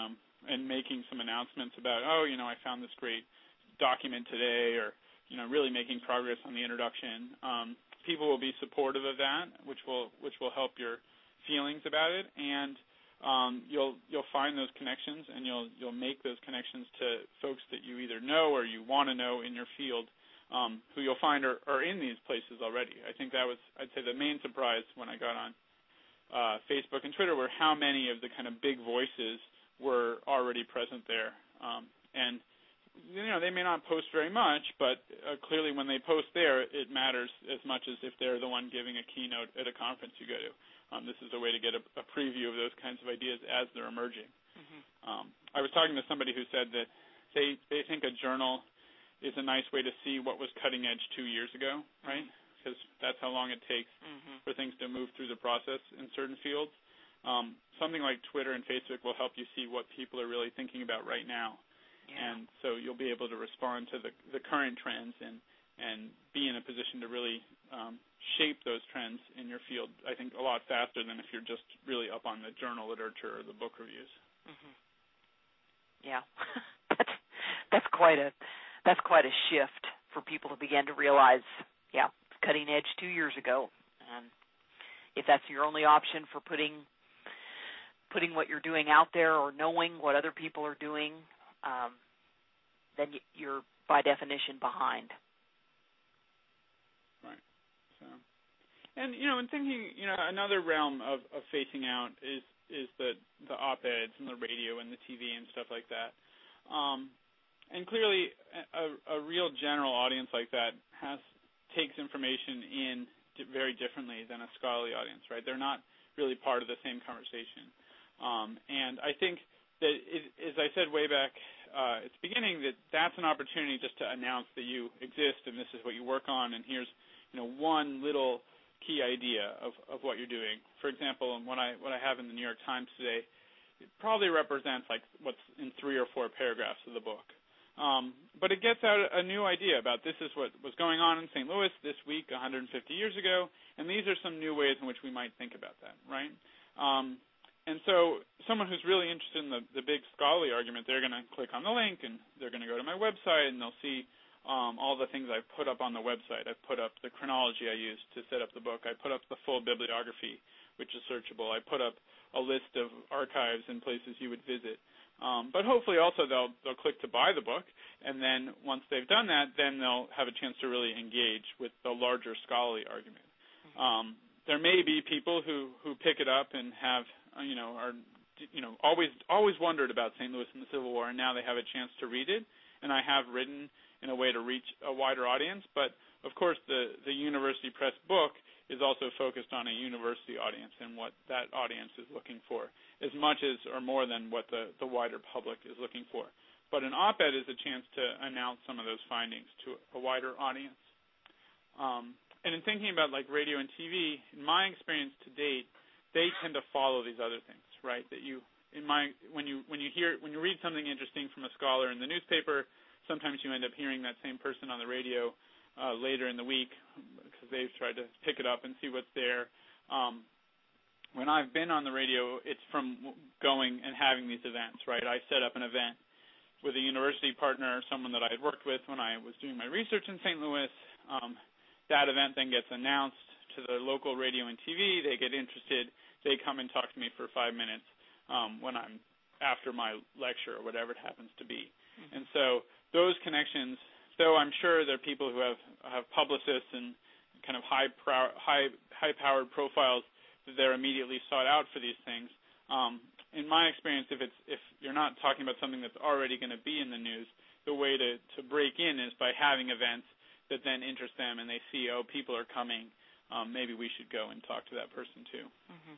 and making some announcements about, oh, you know, I found this great document today, or, you know, really making progress on the introduction. Um, people will be supportive of that, which will which will help your feelings about it, and um, you'll you'll find those connections, and you'll you'll make those connections to folks that you either know or you want to know in your field, um, who you'll find are, are in these places already. I think that was, I'd say, the main surprise when I got on uh, Facebook and Twitter were how many of the kind of big voices were already present there. Um, and, you know, they may not post very much, but uh, clearly when they post there, it matters as much as if they're the one giving a keynote at a conference you go to. Um, this is a way to get a, a preview of those kinds of ideas as they're emerging. Mm-hmm. Um, I was talking to somebody who said that they, they think a journal is a nice way to see what was cutting edge two years ago, right? Because that's how long it takes mm-hmm. for things to move through the process in certain fields. Um, something like Twitter and Facebook will help you see what people are really thinking about right now. Yeah. And so you'll be able to respond to the, the current trends and, and be in a position to really um, shape those trends in your field, I think, a lot faster than if you're just really up on the journal literature or the book reviews. Mm-hmm. Yeah, that's, that's quite a that's quite a shift for people to begin to realize, yeah, cutting edge two years ago. And if that's your only option for putting putting what you're doing out there or knowing what other people are doing, um, then you're by definition behind. Right. So, and you know, in thinking, you know, another realm of, of facing out is is the the op-eds and the radio and the T V and stuff like that. Um, and clearly, a, a real general audience like that has takes information in very differently than a scholarly audience, right? They're not really part of the same conversation. Um, and I think that, it, as I said way back uh, at the beginning, that that's an opportunity just to announce that you exist and this is what you work on, and here's, you know, one little key idea of, of what you're doing. For example, what I what I have in the New York Times today, it probably represents like what's in three or four paragraphs of the book. Um, but it gets out a new idea about this is what was going on in Saint Louis this week one hundred fifty years ago, and these are some new ways in which we might think about that, right? Um, and so someone who's really interested in the, the big scholarly argument, they're going to click on the link, and they're going to go to my website, and they'll see um, all the things I've put up on the website. I've put up the chronology I used to set up the book. I put up the full bibliography, which is searchable. I put up a list of archives and places you would visit. Um, but hopefully also they'll they'll click to buy the book, and then once they've done that, then they'll have a chance to really engage with the larger scholarly argument. Mm-hmm. Um, there may be people who, who pick it up and have, uh, you know, are, you know, always always wondered about Saint Louis and the Civil War, and now they have a chance to read it. And I have written in a way to reach a wider audience, but of course the the University Press book is also focused on a university audience and what that audience is looking for, as much as or more than what the, the wider public is looking for. But an op-ed is a chance to announce some of those findings to a wider audience. Um, and in thinking about like radio and T V, in my experience to date, they tend to follow these other things, right? That you, in my, when you when you hear when you read something interesting from a scholar in the newspaper, sometimes you end up hearing that same person on the radio Uh, later in the week because they've tried to pick it up and see what's there. Um, when I've been on the radio, it's from going and having these events, right? I set up an event with a university partner, someone that I had worked with when I was doing my research in Saint Louis. Um, that event then gets announced to the local radio and T V. They get interested. They come and talk to me for five minutes um, when I'm after my lecture or whatever it happens to be. Mm-hmm. And so those connections, though I'm sure there are people who have, have publicists and kind of high pro, high high powered profiles that they're immediately sought out for these things. Um, in my experience, if it's if you're not talking about something that's already going to be in the news, the way to, to break in is by having events that then interest them and they see, oh, people are coming. Um, maybe we should go and talk to that person too. Mm-hmm.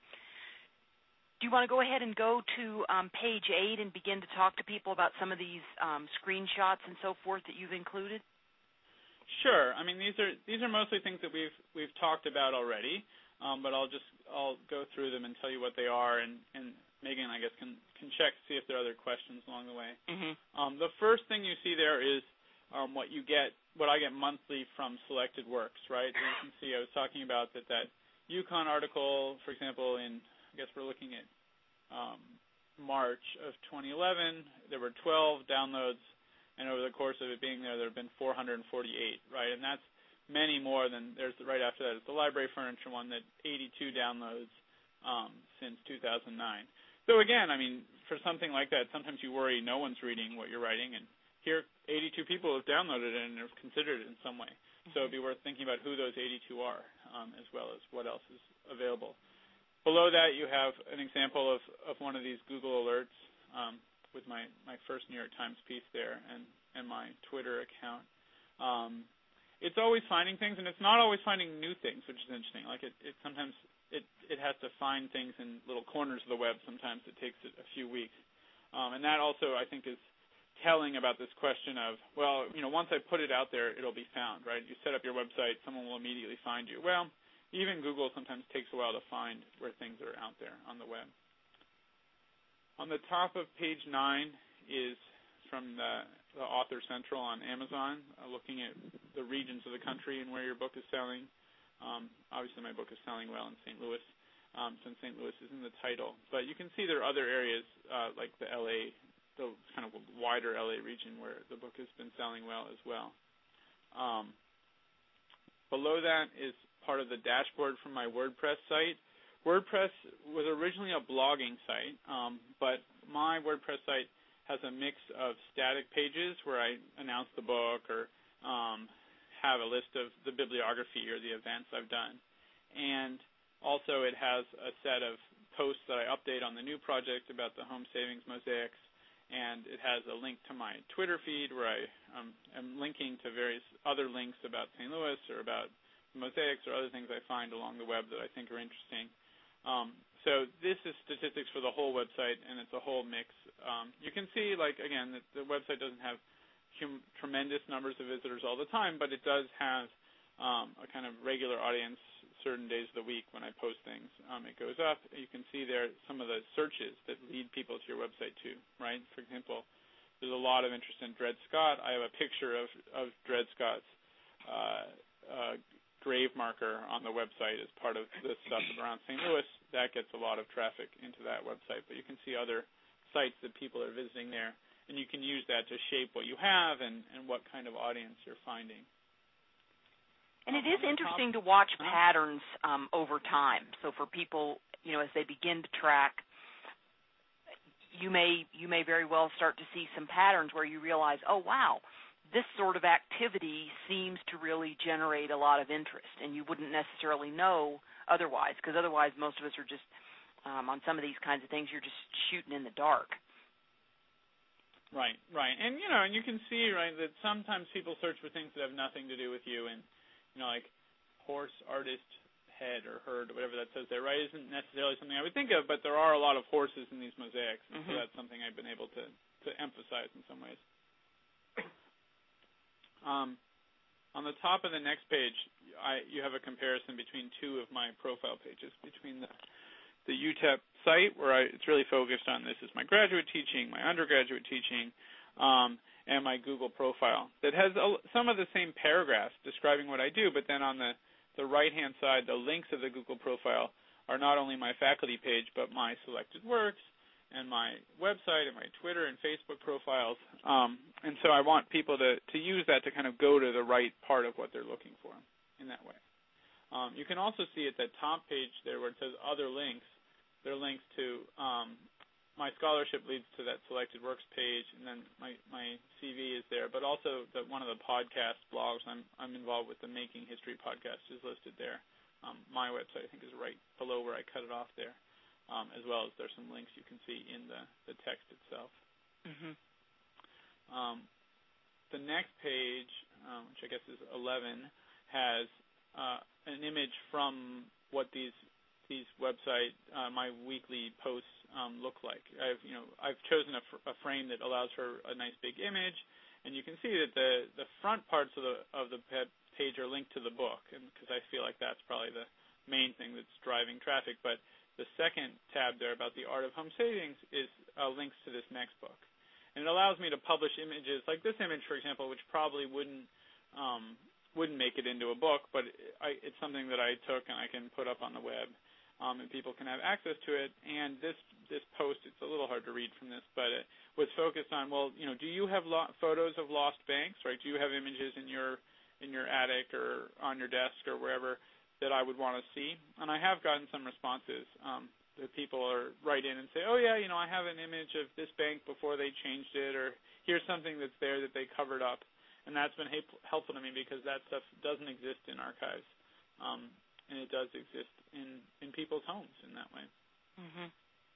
Do you want to go ahead and go to um, page eight and begin to talk to people about some of these um, screenshots and so forth that you've included? Sure. I mean, these are these are mostly things that we've we've talked about already, um, but I'll just I'll go through them and tell you what they are, and, and Megan, I guess, can can check to see if there are other questions along the way. Mm-hmm. Um, the first thing you see there is um, what you get, what I get monthly from Selected Works, right? So you can see I was talking about that that UConn article, for example, in I guess we're looking at um, March of twenty eleven, there were twelve downloads, and over the course of it being there, there have been four hundred forty-eight, right? And that's many more than, there's right after that is the library furniture one that eighty-two downloads um, since two thousand nine. So again, I mean, for something like that, sometimes you worry no one's reading what you're writing, and here eighty-two people have downloaded it and have considered it in some way. So it'd be worth thinking about who those eighty-two are, um, as well as what else is available. Below that, you have an example of, of one of these Google alerts um, with my, my first New York Times piece there and, and my Twitter account. Um, it's always finding things, and it's not always finding new things, which is interesting. Like it, it sometimes it, it has to find things in little corners of the web. Sometimes it takes it a few weeks. Um, and that also, I think, is telling about this question of, well, you know, once I put it out there, it'll be found, right? You set up your website, someone will immediately find you. Well, even Google sometimes takes a while to find where things are out there on the web. On the top of page nine is from the, the Author Central on Amazon, uh, looking at the regions of the country and where your book is selling. Um, obviously, my book is selling well in Saint Louis, um, since Saint Louis is in the title. But you can see there are other areas uh, like the L A, the kind of wider L A region where the book has been selling well as well. Um, below that is part of the dashboard from my WordPress site. WordPress was originally a blogging site, um, but my WordPress site has a mix of static pages where I announce the book or um, have a list of the bibliography or the events I've done. And also it has a set of posts that I update on the new project about the home savings mosaics, and it has a link to my Twitter feed where I um, am linking to various other links about Saint Louis or about mosaics or other things I find along the web that I think are interesting. Um, so this is statistics for the whole website, and it's a whole mix. Um, you can see, like, again, that the website doesn't have hum- tremendous numbers of visitors all the time, but it does have um, a kind of regular audience certain days of the week when I post things. Um, it goes up. You can see there some of the searches that lead people to your website too, right? For example, there's a lot of interest in Dred Scott. I have a picture of, of Dred Scott's uh, uh, grave marker on the website as part of the stuff around Saint Louis. That gets a lot of traffic into that website. But you can see other sites that people are visiting there, and you can use that to shape what you have and, and what kind of audience you're finding. And it is interesting to watch patterns um, over time. So for people, you know, as they begin to track, you may you may very well start to see some patterns where you realize, oh, wow, this sort of activity seems to really generate a lot of interest, and you wouldn't necessarily know otherwise, because otherwise most of us are just, um, on some of these kinds of things, you're just shooting in the dark. Right, right. And, you know, and you can see, right, that sometimes people search for things that have nothing to do with you, and you know, like horse artist head or herd or whatever that says there, right, isn't necessarily something I would think of, but there are a lot of horses in these mosaics, and mm-hmm. so that's something I've been able to, to emphasize in some ways. Um, on the top of the next page, I, you have a comparison between two of my profile pages, between the, the U T E P site, where I, it's really focused on this is my graduate teaching, my undergraduate teaching, um, and my Google profile that has a, some of the same paragraphs describing what I do, but then on the, the right-hand side, the links of the Google profile are not only my faculty page, but my selected works and my website and my Twitter and Facebook profiles. Um, and so I want people to, to use that to kind of go to the right part of what they're looking for in that way. Um, you can also see at the top page there where it says other links, there are links to um, my scholarship leads to that selected works page, and then my, my C V is there. But also the, one of the podcast blogs, I'm I'm involved with the Making History podcast, is listed there. Um, my website, I think, is right below where I cut it off there, um, as well as there's some links you can see in the, the text itself. Mm-hmm. Um, the next page, um, which I guess is eleven, has uh, an image from what these these website, uh, my weekly posts um, look like. I've, you know, I've chosen a, fr- a frame that allows for a nice big image, and you can see that the, the front parts of the of the page are linked to the book, and because I feel like that's probably the main thing that's driving traffic. But the second tab there about the art of home savings is uh, links to this next book, and it allows me to publish images like this image, for example, which probably wouldn't um, wouldn't make it into a book, but I, it's something that I took and I can put up on the web. Um, and people can have access to it. And this this post, it's a little hard to read from this, but it was focused on, well, you know, do you have lo- photos of lost banks, right? Do you have images in your in your attic or on your desk or wherever that I would want to see? And I have gotten some responses um, that people are write in and say, oh, yeah, you know, I have an image of this bank before they changed it, or here's something that's there that they covered up. And that's been helpful to me because that stuff doesn't exist in archives. Um, and it does exist in, in people's homes in that way. Mm-hmm.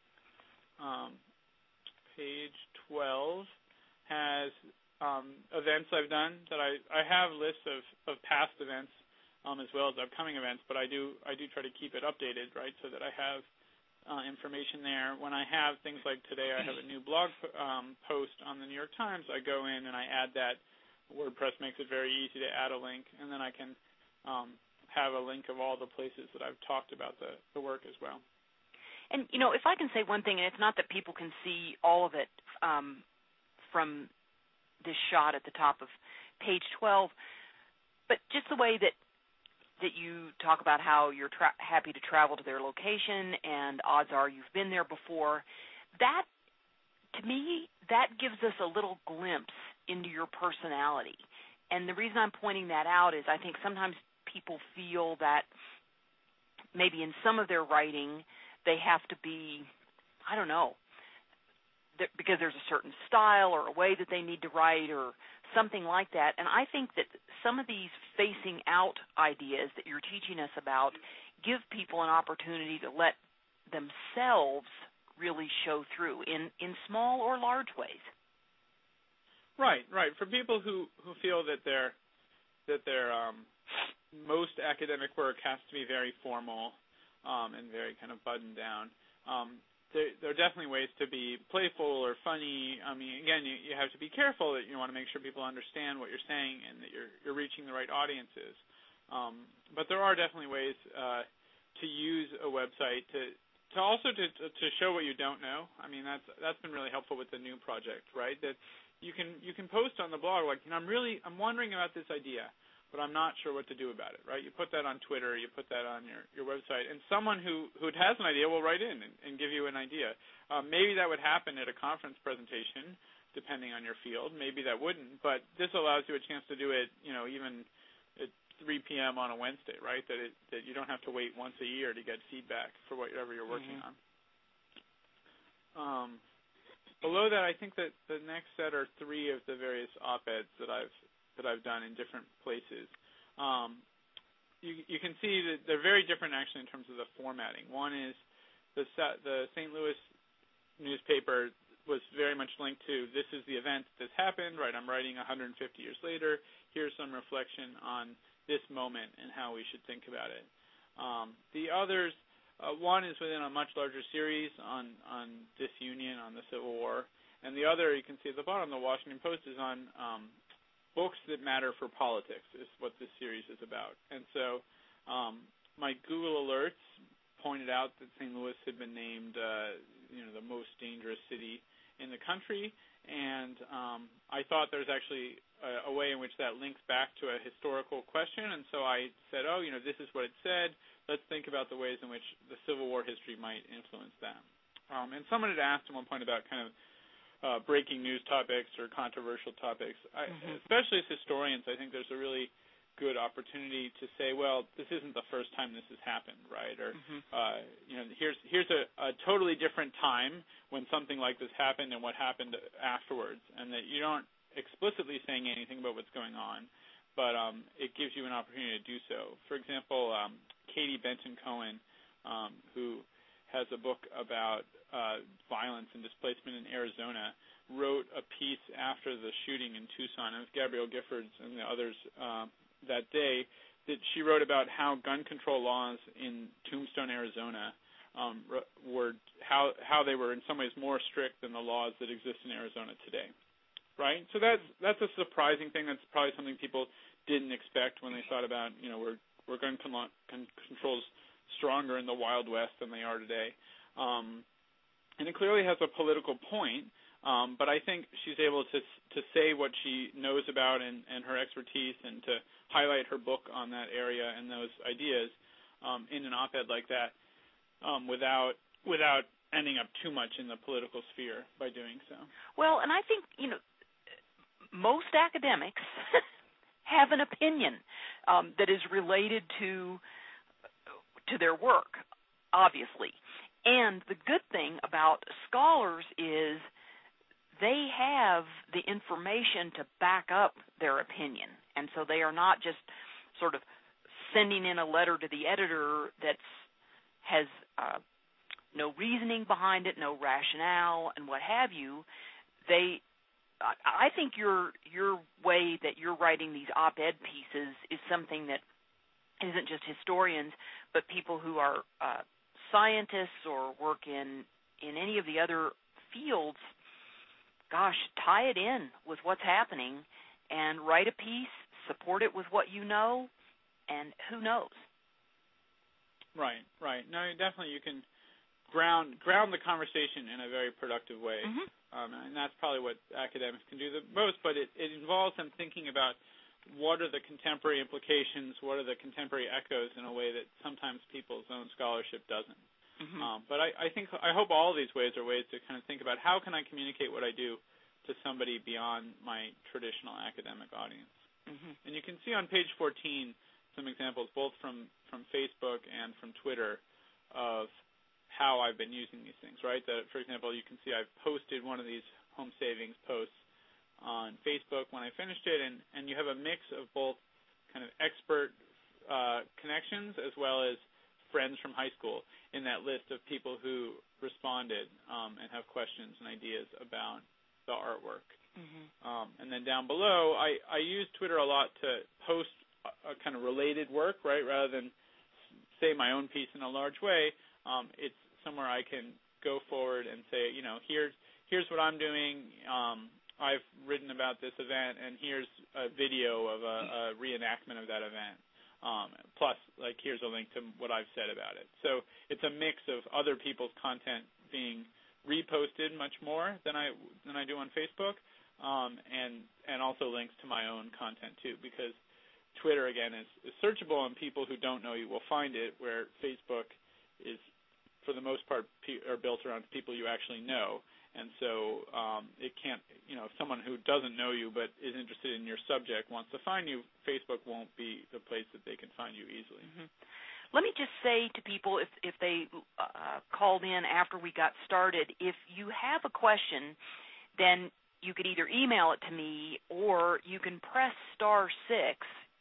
Um, page twelve has um, events I've done that I, I have lists of, of past events um, as well as upcoming events, but I do I do try to keep it updated, right, so that I have uh, information there. When I have things like today, I have a new blog um, post on the New York Times. I go in and I add that. WordPress makes it very easy to add a link, and then I can um, have a link of all the places that I've talked about the, the work as well. And, you know, if I can say one thing, and it's not that people can see all of it um, from this shot at the top of page twelve, but just the way that that you talk about how you're tra- happy to travel to their location and odds are you've been there before, that, to me, that gives us a little glimpse into your personality. And the reason I'm pointing that out is I think sometimes people feel that maybe in some of their writing they have to be, I don't know, because there's a certain style or a way that they need to write or something like that. And I think that some of these facing out ideas that you're teaching us about give people an opportunity to let themselves really show through in, in small or large ways. Right, right. For people who, who feel that their that their um, most academic work has to be very formal um, and very kind of buttoned down, um, there, there are definitely ways to be playful or funny. I mean, again, you, you have to be careful that you want to make sure people understand what you're saying and that you're you're reaching the right audiences. Um, but there are definitely ways uh, to use a website to to also to to show what you don't know. I mean, that's that's been really helpful with the new project, right? That you can you can post on the blog like, you know, I'm really I'm wondering about this idea, but I'm not sure what to do about it, right? You put that on Twitter, you put that on your, your website, and someone who, who has an idea will write in and, and give you an idea. Um, maybe that would happen at a conference presentation, depending on your field. Maybe that wouldn't, but this allows you a chance to do it, you know, even at three p.m. on a Wednesday, right? That it that you don't have to wait once a year to get feedback for whatever you're working mm-hmm. on. Um, below that, I think that the next set are three of the various op-eds that I've that I've done in different places. Um, you, you can see that they're very different actually in terms of the formatting. One is the the Saint Louis newspaper was very much linked to, this is the event this happened, right? I'm writing one hundred fifty years later. Here's some reflection on this moment and how we should think about it. Um, the others, uh, one is within a much larger series on, on disunion, on the Civil War, and the other, you can see at the bottom, the Washington Post is on um, books that matter for politics, is what this series is about. And so um, my Google alerts pointed out that Saint Louis had been named uh, you know, the most dangerous city in the country, and um, I thought there's actually a, a way in which that links back to a historical question, and so I said, oh, you know, this is what it said. Let's think about the ways in which the Civil War history might influence that. Um, and someone had asked at one point about kind of Uh, breaking news topics or controversial topics. I, mm-hmm. Especially as historians, I think there's a really good opportunity to say, well, this isn't the first time this has happened, right? Or, mm-hmm. uh, you know, here's here's a, a totally different time when something like this happened and what happened afterwards, and that you aren't explicitly saying anything about what's going on, but um, it gives you an opportunity to do so. For example, um, Katie Benton Cohen, um, who has a book about uh, violence and displacement in Arizona, wrote a piece after the shooting in Tucson. It was Gabrielle Giffords and the others uh, that day that she wrote about how gun control laws in Tombstone, Arizona, um, were how how they were in some ways more strict than the laws that exist in Arizona today, right? So that's that's a surprising thing. That's probably something people didn't expect when they thought about, you know, were were gun con- con- controls stronger in the Wild West than they are today. Um, and it clearly has a political point, um, but I think she's able to to say what she knows about and, and her expertise and to highlight her book on that area and those ideas um, in an op-ed like that um, without without ending up too much in the political sphere by doing so. Well, and I think, you know, most academics have an opinion um, that is related to to their work, obviously. And the good thing about scholars is they have the information to back up their opinion. And so they are not just sort of sending in a letter to the editor that has uh, no reasoning behind it, no rationale, and what have you. They, I think your your way that you're writing these op-ed pieces is something that isn't just historians, but people who are uh, scientists or work in, in any of the other fields. Gosh, tie it in with what's happening and write a piece, support it with what you know, and who knows? Right, right. No, definitely you can ground ground the conversation in a very productive way. Mm-hmm. Um, and that's probably what academics can do the most, but it, it involves them thinking about what are the contemporary implications, what are the contemporary echoes in a way that sometimes people's own scholarship doesn't. Mm-hmm. Um, but I, I think I hope all of these ways are ways to kind of think about how can I communicate what I do to somebody beyond my traditional academic audience. Mm-hmm. And you can see on page fourteen some examples both from, from Facebook and from Twitter of how I've been using these things, right? That, for example, you can see I've posted one of these home savings posts on Facebook when I finished it, and, and you have a mix of both kind of expert uh, connections as well as friends from high school in that list of people who responded um, and have questions and ideas about the artwork. Mm-hmm. Um, and then down below, I, I use Twitter a lot to post a, a kind of related work, right, rather than say my own piece in a large way. Um, it's somewhere I can go forward and say, you know, here's here's what I'm doing. Um, I've written about this event, and here's a video of a, a reenactment of that event. Um, plus, like, here's a link to what I've said about it. So it's a mix of other people's content being reposted much more than I than I do on Facebook, um, and and also links to my own content too, because Twitter again is, is searchable, and people who don't know you will find it, where Facebook is, for the most part, pe- are built around people you actually know. And so um, it can't, you know, if someone who doesn't know you but is interested in your subject wants to find you, Facebook won't be the place that they can find you easily. Mm-hmm. Let me just say to people, if, if they uh, called in after we got started, if you have a question, then you could either email it to me or you can press star six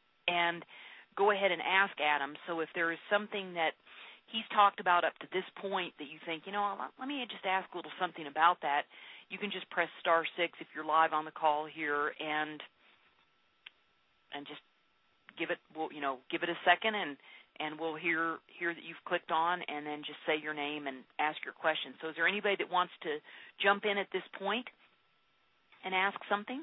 and go ahead and ask Adam. So if there is something that he's talked about up to this point that you think, you know, let me just ask a little something about that, you can just press star six if you're live on the call here, and and just give it, well, you know, give it a second, and and we'll hear hear that you've clicked on, and then just say your name and ask your question. So is there anybody that wants to jump in at this point and ask something?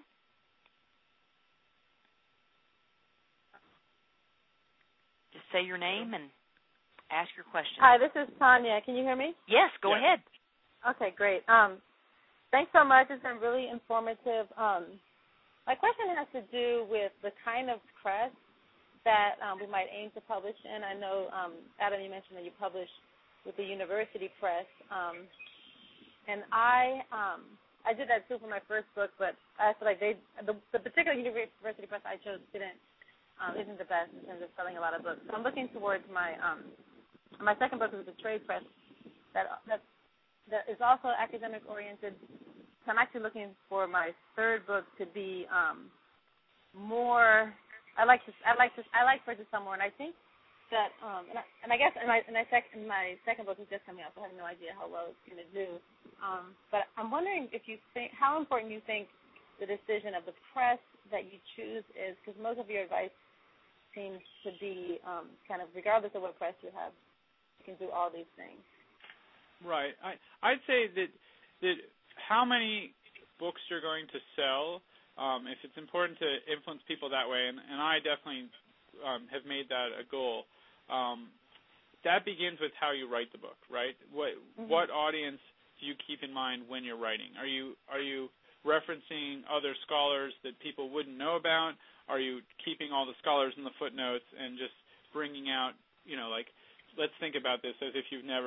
Just say your name and ask your question. Hi, this is Tanya. Can you hear me? Yes, go yeah. ahead. Okay, great. Um, thanks so much. It's been really informative. Um, my question has to do with the kind of press that um, we might aim to publish in. I know, um, Adam, you mentioned that you publish with the university press, um, and I um, I did that too for my first book, but I feel like they the, the particular university press I chose didn't um, isn't the best in terms of selling a lot of books. So I'm looking towards my um, my second book is a trade press that that that is also academic oriented. So I'm actually looking for my third book to be um, more. I like to. I like to. I like for it to somewhere, and I think that. Um, and, I, and I guess in my in my, sec, in my second book is just coming out, so I have no idea how well it's going to do. Um, but I'm wondering if you think how important you think the decision of the press that you choose is, because most of your advice seems to be um, kind of regardless of what press you have, you can do all these things. Right. I I'd say that that how many books you're going to sell. Um, if it's important to influence people that way, and, and I definitely um, have made that a goal, um, that begins with how you write the book, right? What mm-hmm. what audience do you keep in mind when you're writing? Are you are you referencing other scholars that people wouldn't know about? Are you keeping all the scholars in the footnotes and just bringing out, you know, like, let's think about this as if you've never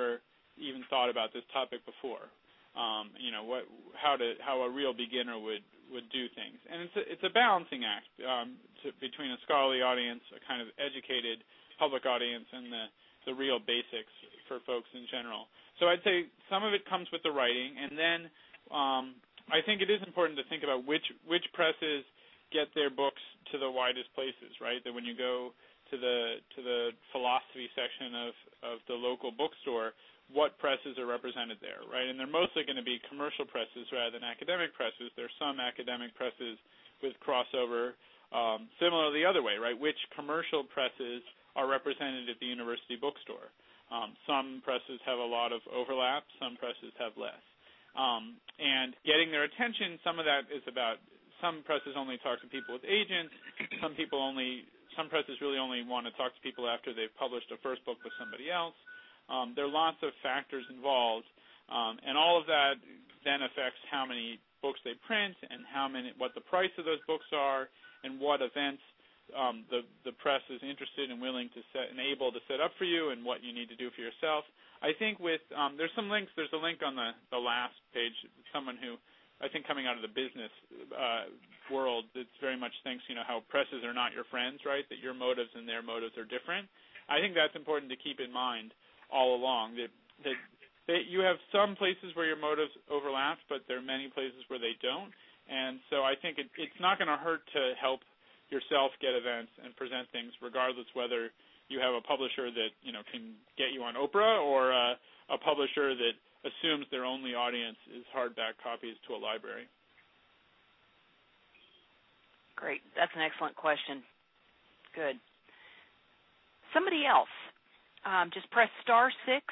even thought about this topic before. Um, you know, what, how to, how a real beginner would, would do things. And it's a, it's a balancing act um, to, between a scholarly audience, a kind of educated public audience, and the, the real basics for folks in general. So I'd say some of it comes with the writing, and then um, I think it is important to think about which, which presses get their books to the widest places, right? That when you go to the to the philosophy section of, of the local bookstore, what presses are represented there, right? And they're mostly going to be commercial presses rather than academic presses. There's some academic presses with crossover. Um, similar the other way, right? Which commercial presses are represented at the university bookstore? Um, some presses have a lot of overlap. Some presses have less. Um, and getting their attention, some of that is about some presses only talk to people with agents. Some people only, some presses really only want to talk to people after they've published a first book with somebody else. Um, there are lots of factors involved, um, and all of that then affects how many books they print and how many, what the price of those books are, and what events um, the the press is interested and willing to set and able to set up for you, and what you need to do for yourself. I think with um, there's some links. There's a link on the the last page. Someone who I think coming out of the business uh, world that very much thinks, you know, how presses are not your friends, right? That your motives and their motives are different. I think that's important to keep in mind all along, that, that they, you have some places where your motives overlap, but there are many places where they don't. And so I think it, it's not going to hurt to help yourself get events and present things, regardless whether you have a publisher that, you know, can get you on Oprah or uh, a publisher that assumes their only audience is hardback copies to a library. Great. That's an excellent question. Good. Somebody else. Um, just press star six,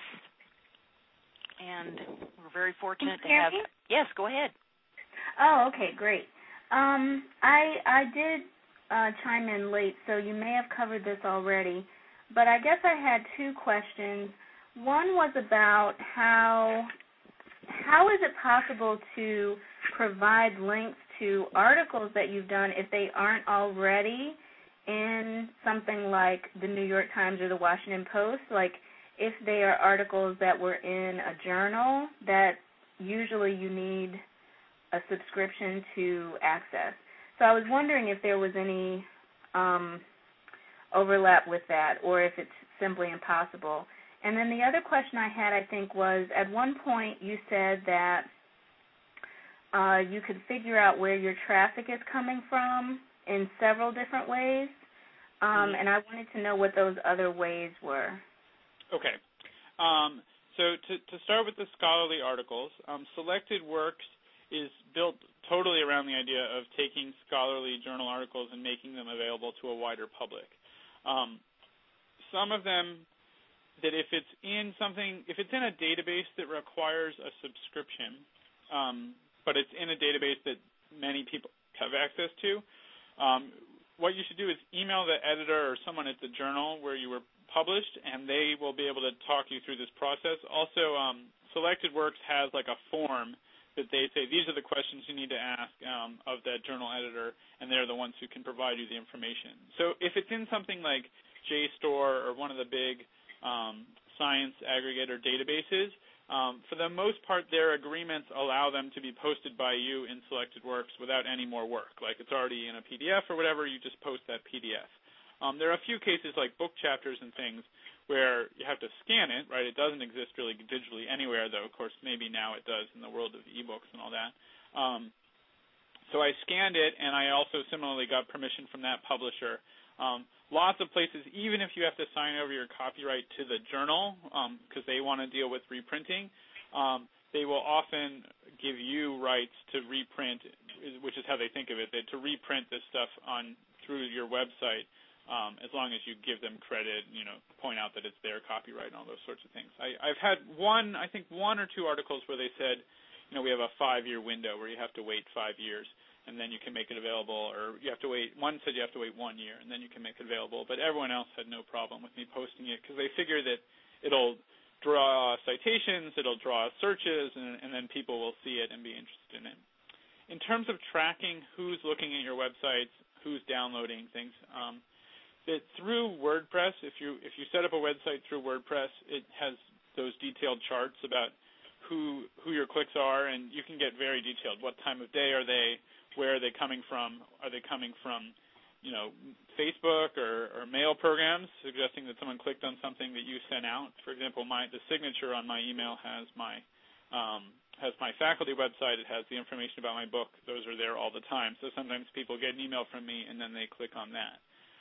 and we're very fortunate to have. Me? Yes, go ahead. Oh, okay, great. Um, I I did uh, chime in late, so you may have covered this already, but I guess I had two questions. One was about how how is it possible to provide links to articles that you've done if they aren't already in something like the New York Times or the Washington Post, like if they are articles that were in a journal that usually you need a subscription to access. So I was wondering if there was any um, overlap with that or if it's simply impossible. And then the other question I had, I think, was at one point you said that uh, you could figure out where your traffic is coming from in several different ways, um, and I wanted to know what those other ways were. Okay. Um, so to, to start with the scholarly articles, um, Selected Works is built totally around the idea of taking scholarly journal articles and making them available to a wider public. Um, some of them that if it's in something, if it's in a database that requires a subscription, um, but it's in a database that many people have access to, Um, what you should do is email the editor or someone at the journal where you were published, and they will be able to talk you through this process. Also, um, Selected Works has like a form that they say these are the questions you need to ask um, of that journal editor, and they're the ones who can provide you the information. So if it's in something like JSTOR or one of the big um, science aggregator databases, Um, for the most part, their agreements allow them to be posted by you in Selected Works without any more work. Like it's already in a P D F or whatever, you just post that P D F. Um, there are a few cases like book chapters and things where you have to scan it, right? It doesn't exist really digitally anywhere, though, of course, maybe now it does in the world of e-books and all that. Um, so I scanned it, and I also similarly got permission from that publisher. Um, lots of places, even if you have to sign over your copyright to the journal because um, they want to deal with reprinting, um, they will often give you rights to reprint, which is how they think of it, that to reprint this stuff on through your website um, as long as you give them credit, you know, point out that it's their copyright and all those sorts of things. I, I've had one, I think one or two articles where they said, you know, we have a five-year window where you have to wait five years. And then you can make it available, or you have to wait, one said you have to wait one year, and then you can make it available. But everyone else had no problem with me posting it because they figure that it'll draw citations, it'll draw searches, and, and then people will see it and be interested in it. In terms of tracking who's looking at your websites, who's downloading things, um, that through WordPress, if you if you set up a website through WordPress, it has those detailed charts about who who your clicks are, and you can get very detailed. What time of day are they? Where are they coming from? Are they coming from, you know, Facebook or, or mail programs suggesting that someone clicked on something that you sent out? For example, my the signature on my email has my um, has my faculty website. It has the information about my book. Those are there all the time. So sometimes people get an email from me and then they click on that.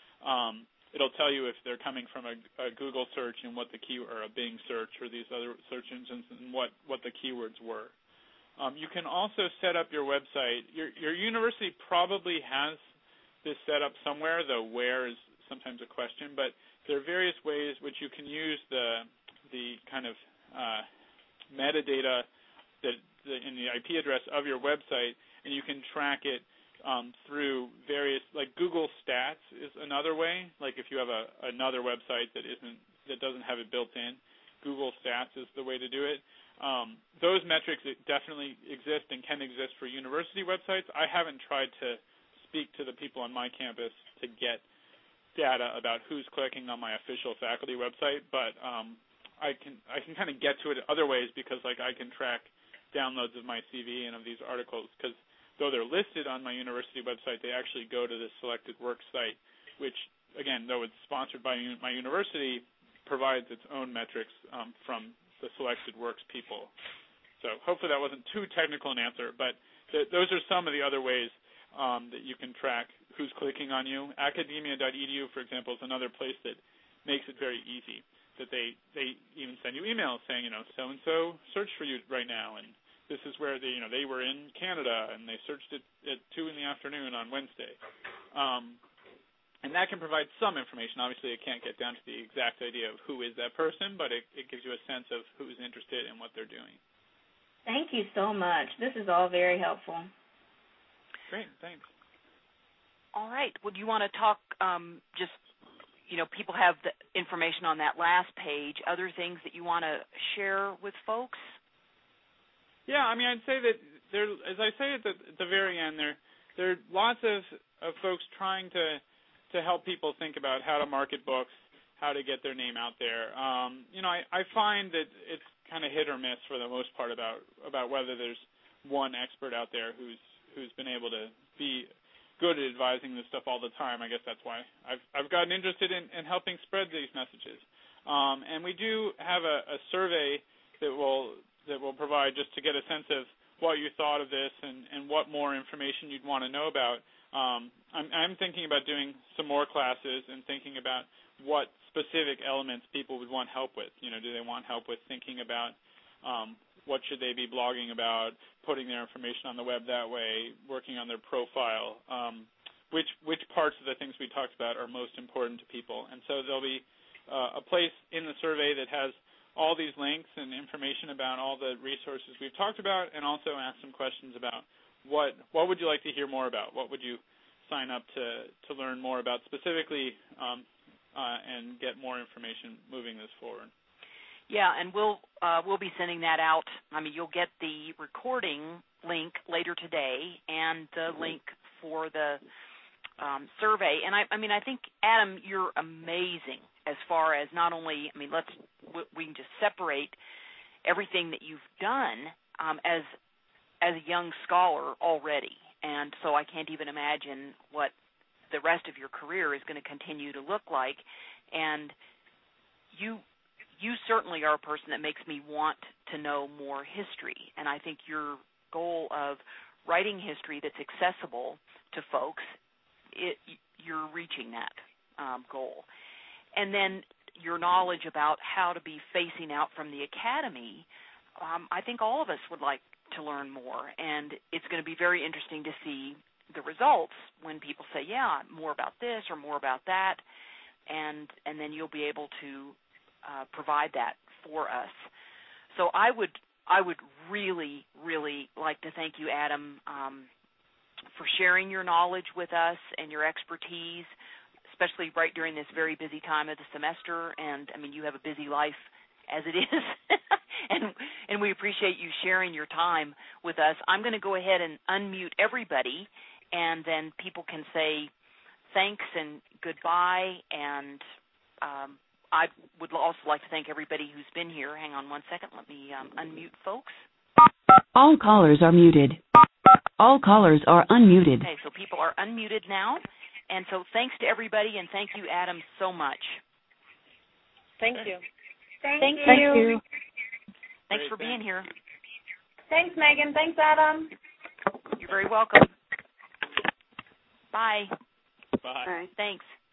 Um, it'll tell you if they're coming from a, a Google search and what the key or a Bing search or these other search engines and what, what the keywords were. Um, you can also set up your website. Your, your university probably has this set up somewhere, though where is sometimes a question. But there are various ways which you can use the the kind of uh, metadata that the, in the I P address of your website, and you can track it um, through various, like Google Stats is another way. Like if you have a, another website that isn't that doesn't have it built in, Google Stats is the way to do it. Um, those metrics definitely exist and can exist for university websites. I haven't tried to speak to the people on my campus to get data about who's clicking on my official faculty website, but um, I can I can kind of get to it other ways because like I can track downloads of my C V and of these articles because though they're listed on my university website, they actually go to the selected works site, which again, though it's sponsored by my university, provides its own metrics um, from the selected works people. So hopefully that wasn't too technical an answer, but th- those are some of the other ways um, that you can track who's clicking on you. Academia dot e d u, for example, is another place that makes it very easy. That they, they even send you emails saying, you know, so-and-so searched for you right now, and this is where they, you know, they were in Canada, and they searched it at two in the afternoon on Wednesday. Um, and that can provide some information. Obviously, it can't get down to the exact idea of who is that person, but it, it gives you a sense of who's interested in what they're doing. Thank you so much. This is all very helpful. Great, thanks. All right. Well, do you want to talk um, just, you know, people have the information on that last page, other things that you want to share with folks? Yeah, I mean, I'd say that there, as I say at the, at the very end, there there are lots of, of folks trying to to help people think about how to market books, how to get their name out there. Um, you know, I, I find that it's kind of hit or miss for the most part about about whether there's one expert out there who's who's been able to be good at advising this stuff all the time. I guess that's why I've I've gotten interested in, in helping spread these messages. Um, and we do have a, a survey that will that will provide just to get a sense of what you thought of this and, and what more information you'd want to know about. Um, I'm, I'm thinking about doing some more classes and thinking about what specific elements people would want help with. You know, do they want help with thinking about um, what should they be blogging about, putting their information on the web that way, working on their profile, um, which which parts of the things we talked about are most important to people. And so there'll be uh, a place in the survey that has all these links and information about all the resources we've talked about, and also ask some questions about what what would you like to hear more about? What would you sign up to, to learn more about specifically um, uh, and get more information moving this forward? Yeah, and we'll uh, we'll be sending that out. I mean, you'll get the recording link later today and the link for the um, survey. And I, I mean, I think, Adam, you're amazing as far as not only, I mean, let's we can just separate everything that you've done um, as as a young scholar already, and so I can't even imagine what the rest of your career is going to continue to look like. And you you certainly are a person that makes me want to know more history, and I think your goal of writing history that's accessible to folks, it, you're reaching that um, goal. And then your knowledge about how to be facing out from the academy, um, I think all of us would like to learn more. And it's going to be very interesting to see the results when people say, yeah, more about this or more about that. And and then you'll be able to uh, provide that for us. So I would I would really, really like to thank you, Adam, um, for sharing your knowledge with us and your expertise, especially right during this very busy time of the semester. And, I mean, you have a busy life as it is, and and we appreciate you sharing your time with us. I'm going to go ahead and unmute everybody, and then people can say thanks and goodbye, and um, I would also like to thank everybody who's been here. Hang on one second. Let me um, unmute folks. All callers are muted. All callers are unmuted. Okay, so people are unmuted now. And so thanks to everybody, and thank you, Adam, so much. Thank you. Thank, Thank you. Thank you. Thanks Great, for being thanks. here. Thanks, Megan. Thanks, Adam. You're very welcome. Bye. Bye. Thanks.